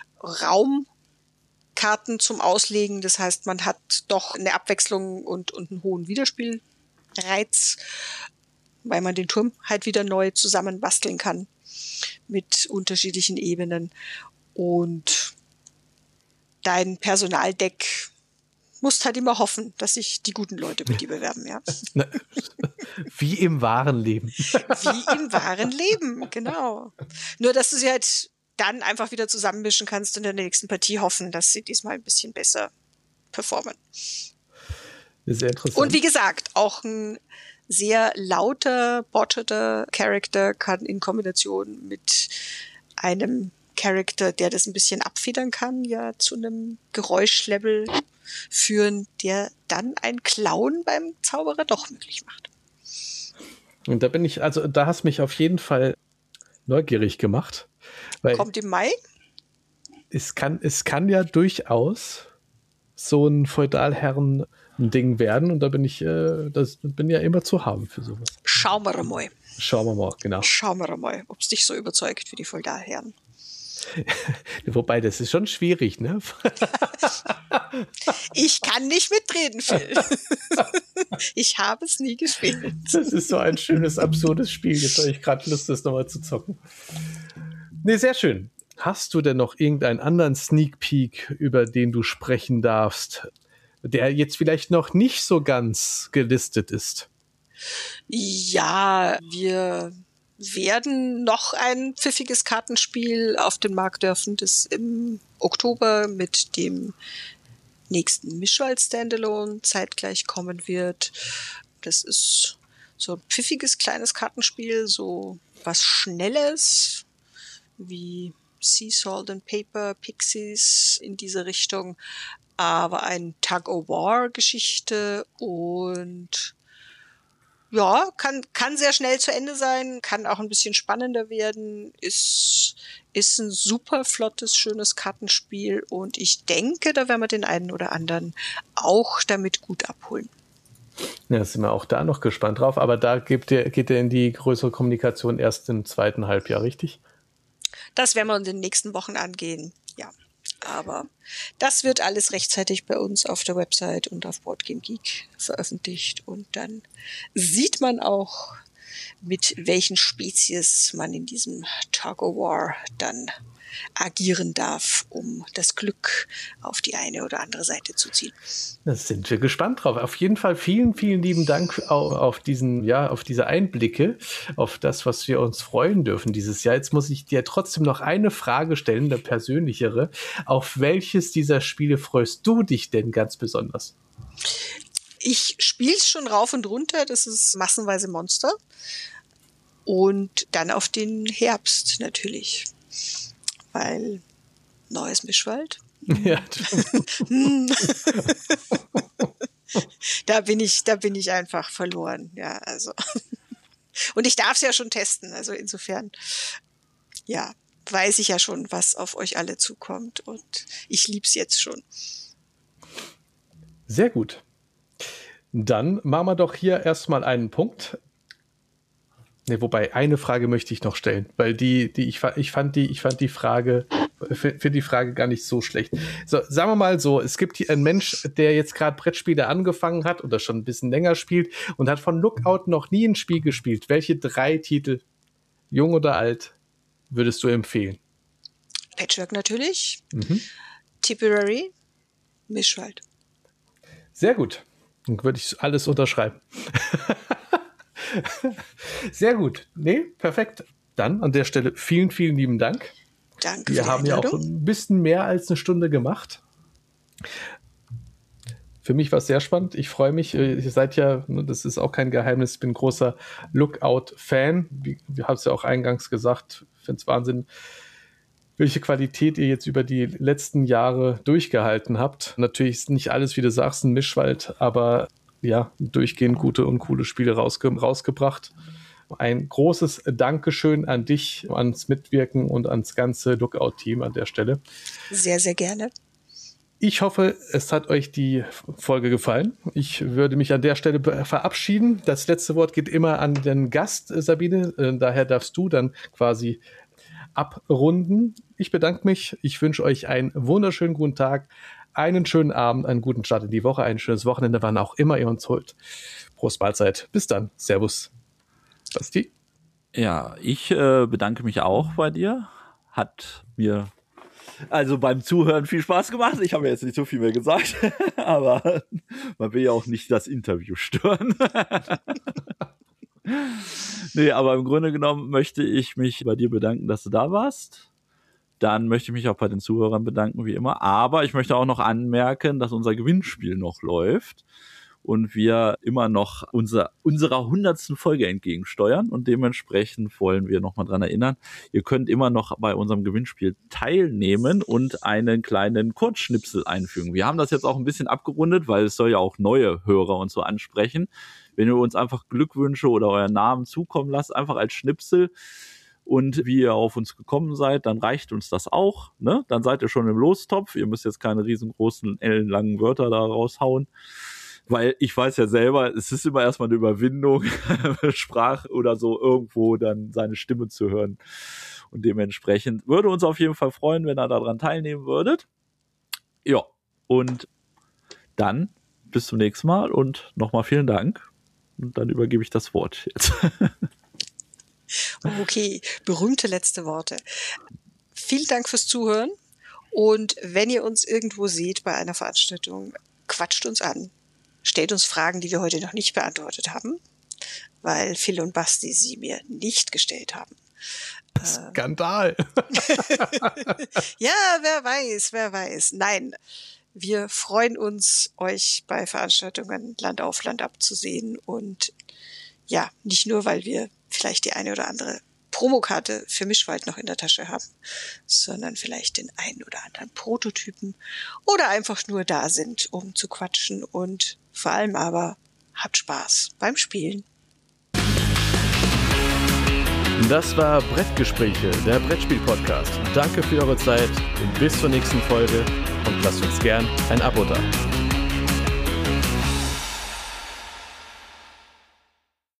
Raumkarten zum Auslegen. Das heißt, man hat doch eine Abwechslung und, und einen hohen Wiederspielreiz, weil man den Turm halt wieder neu zusammenbasteln kann mit unterschiedlichen Ebenen. Und dein Personaldeck musst halt immer hoffen, dass sich die guten Leute mit dir bewerben, ja. Wie im wahren Leben. Wie im wahren Leben, genau. Nur, dass du sie halt dann einfach wieder zusammenmischen kannst und in der nächsten Partie hoffen, dass sie diesmal ein bisschen besser performen. Sehr interessant. Und wie gesagt, auch ein sehr lauter, botteter Charakter kann in Kombination mit einem Charakter, der das ein bisschen abfedern kann, ja zu einem Geräuschlevel führen, der dann ein Klauen beim Zauberer doch möglich macht. Und da bin ich, also da hast mich auf jeden Fall neugierig gemacht. Weil Kommt im Mai? Es kann, es kann ja durchaus so ein Feudalherren-Ding werden und da bin ich, äh, das bin ja immer zu haben für sowas. Schauen wir mal. Schauen wir mal, genau. Schauen wir mal, ob es dich so überzeugt für die Feudalherren. Wobei, das ist schon schwierig, ne? Ich kann nicht mitreden, Phil. Ich habe es nie gespielt. Das ist so ein schönes, absurdes Spiel. Jetzt habe ich gerade Lust, das nochmal zu zocken. Nee, sehr schön. Hast du denn noch irgendeinen anderen Sneak Peek, über den du sprechen darfst, der jetzt vielleicht noch nicht so ganz gelistet ist? Ja, wir werden noch ein pfiffiges Kartenspiel auf den Markt werfen, das im Oktober mit dem nächsten Mischwald Standalone zeitgleich kommen wird. Das ist so ein pfiffiges kleines Kartenspiel, so was Schnelles wie Sea Salt and Paper, Pixies in diese Richtung, aber ein Tug-of-War-Geschichte und ja, kann, kann sehr schnell zu Ende sein, kann auch ein bisschen spannender werden, ist, ist ein super flottes, schönes Kartenspiel und ich denke, da werden wir den einen oder anderen auch damit gut abholen. Ja, sind wir auch da noch gespannt drauf, aber da geht der, geht der in die größere Kommunikation erst im zweiten Halbjahr, richtig? Das werden wir in den nächsten Wochen angehen, ja. Aber das wird alles rechtzeitig bei uns auf der Website und auf Boardgame Geek veröffentlicht und dann sieht man auch, mit welchen Spezies man in diesem Tug-of-War dann agieren darf, um das Glück auf die eine oder andere Seite zu ziehen. Da sind wir gespannt drauf. Auf jeden Fall vielen, vielen lieben Dank auf, auf diesen, ja, auf diese Einblicke, auf das, was wir uns freuen dürfen dieses Jahr. Jetzt muss ich dir trotzdem noch eine Frage stellen, eine persönlichere. Auf welches dieser Spiele freust du dich denn ganz besonders? Ich spiele es schon rauf und runter. Das ist massenweise Monster. Und dann auf den Herbst natürlich. Weil neues Mischwald. Ja. da bin ich, da bin ich einfach verloren. Ja, also. Und ich darf es ja schon testen. Also insofern, ja, weiß ich ja schon, was auf euch alle zukommt. Und ich lieb's jetzt schon. Sehr gut. Dann machen wir doch hier erstmal einen Punkt. Ne, wobei, eine Frage möchte ich noch stellen, weil die, die, ich, ich fand die, ich fand die Frage, finde die Frage gar nicht so schlecht. So, sagen wir mal so, es gibt hier einen Mensch, der jetzt gerade Brettspiele angefangen hat oder schon ein bisschen länger spielt und hat von Lookout noch nie ein Spiel gespielt. Welche drei Titel, jung oder alt, würdest du empfehlen? Patchwork natürlich, Mhm. Tipperary, Mischwald. Sehr gut. Dann würde ich alles unterschreiben. Sehr gut. Nee, perfekt. Dann an der Stelle vielen, vielen lieben Dank. Danke Wir für die haben ja auch Einladung. ein bisschen mehr als eine Stunde gemacht. Für mich war es sehr spannend. Ich freue mich. Ihr seid ja, das ist auch kein Geheimnis, ich bin ein großer Lookout-Fan. Wie, wir haben es ja auch eingangs gesagt. Ich finde es Wahnsinn, welche Qualität ihr jetzt über die letzten Jahre durchgehalten habt. Natürlich ist nicht alles, wie du sagst, ein Mischwald, aber ja, durchgehend gute und coole Spiele rausge rausgebracht. Ein großes Dankeschön an dich, ans Mitwirken und ans ganze Lookout-Team an der Stelle. Sehr, sehr gerne. Ich hoffe, es hat euch die Folge gefallen. Ich würde mich an der Stelle verabschieden. Das letzte Wort geht immer an den Gast, Sabine. Daher darfst du dann quasi abrunden. Ich bedanke mich. Ich wünsche euch einen wunderschönen guten Tag, einen schönen Abend, einen guten Start in die Woche, ein schönes Wochenende, wann auch immer ihr uns holt. Prost Mahlzeit. Bis dann. Servus. Basti? Ja, ich äh, bedanke mich auch bei dir. Hat mir Also beim Zuhören viel Spaß gemacht. Ich habe ja jetzt nicht so viel mehr gesagt, aber man will ja auch nicht das Interview stören. Nee, aber im Grunde genommen möchte ich mich bei dir bedanken, dass du da warst. Dann möchte ich mich auch bei den Zuhörern bedanken, wie immer. Aber ich möchte auch noch anmerken, dass unser Gewinnspiel noch läuft und wir immer noch unser, unserer hundertsten Folge entgegensteuern. Und dementsprechend wollen wir nochmal dran erinnern, ihr könnt immer noch bei unserem Gewinnspiel teilnehmen und einen kleinen Kurzschnipsel einfügen. Wir haben das jetzt auch ein bisschen abgerundet, weil es soll ja auch neue Hörer und so ansprechen. Wenn ihr uns einfach Glückwünsche oder euren Namen zukommen lasst, einfach als Schnipsel und wie ihr auf uns gekommen seid, dann reicht uns das auch. Ne? Dann seid ihr schon im Lostopf. Ihr müsst jetzt keine riesengroßen, ellenlangen Wörter da raushauen. Weil ich weiß ja selber, es ist immer erstmal eine Überwindung, Sprach oder so irgendwo dann seine Stimme zu hören. Und dementsprechend würde uns auf jeden Fall freuen, wenn ihr daran teilnehmen würdet. Ja, und dann bis zum nächsten Mal und nochmal vielen Dank. Und dann übergebe ich das Wort jetzt. Okay, berühmte letzte Worte. Vielen Dank fürs Zuhören. Und wenn ihr uns irgendwo seht bei einer Veranstaltung, quatscht uns an. Stellt uns Fragen, die wir heute noch nicht beantwortet haben, weil Phil und Basti sie mir nicht gestellt haben. Skandal. Ja, wer weiß, wer weiß. Nein, wir freuen uns, euch bei Veranstaltungen Land auf, Land ab zu sehen. Und ja, nicht nur, weil wir vielleicht die eine oder andere Promokarte für Mischwald noch in der Tasche haben, sondern vielleicht den einen oder anderen Prototypen oder einfach nur da sind, um zu quatschen und vor allem aber habt Spaß beim Spielen. Das war Brettgespräche, der Brettspiel-Podcast. Danke für eure Zeit und bis zur nächsten Folge und lasst uns gern ein Abo da.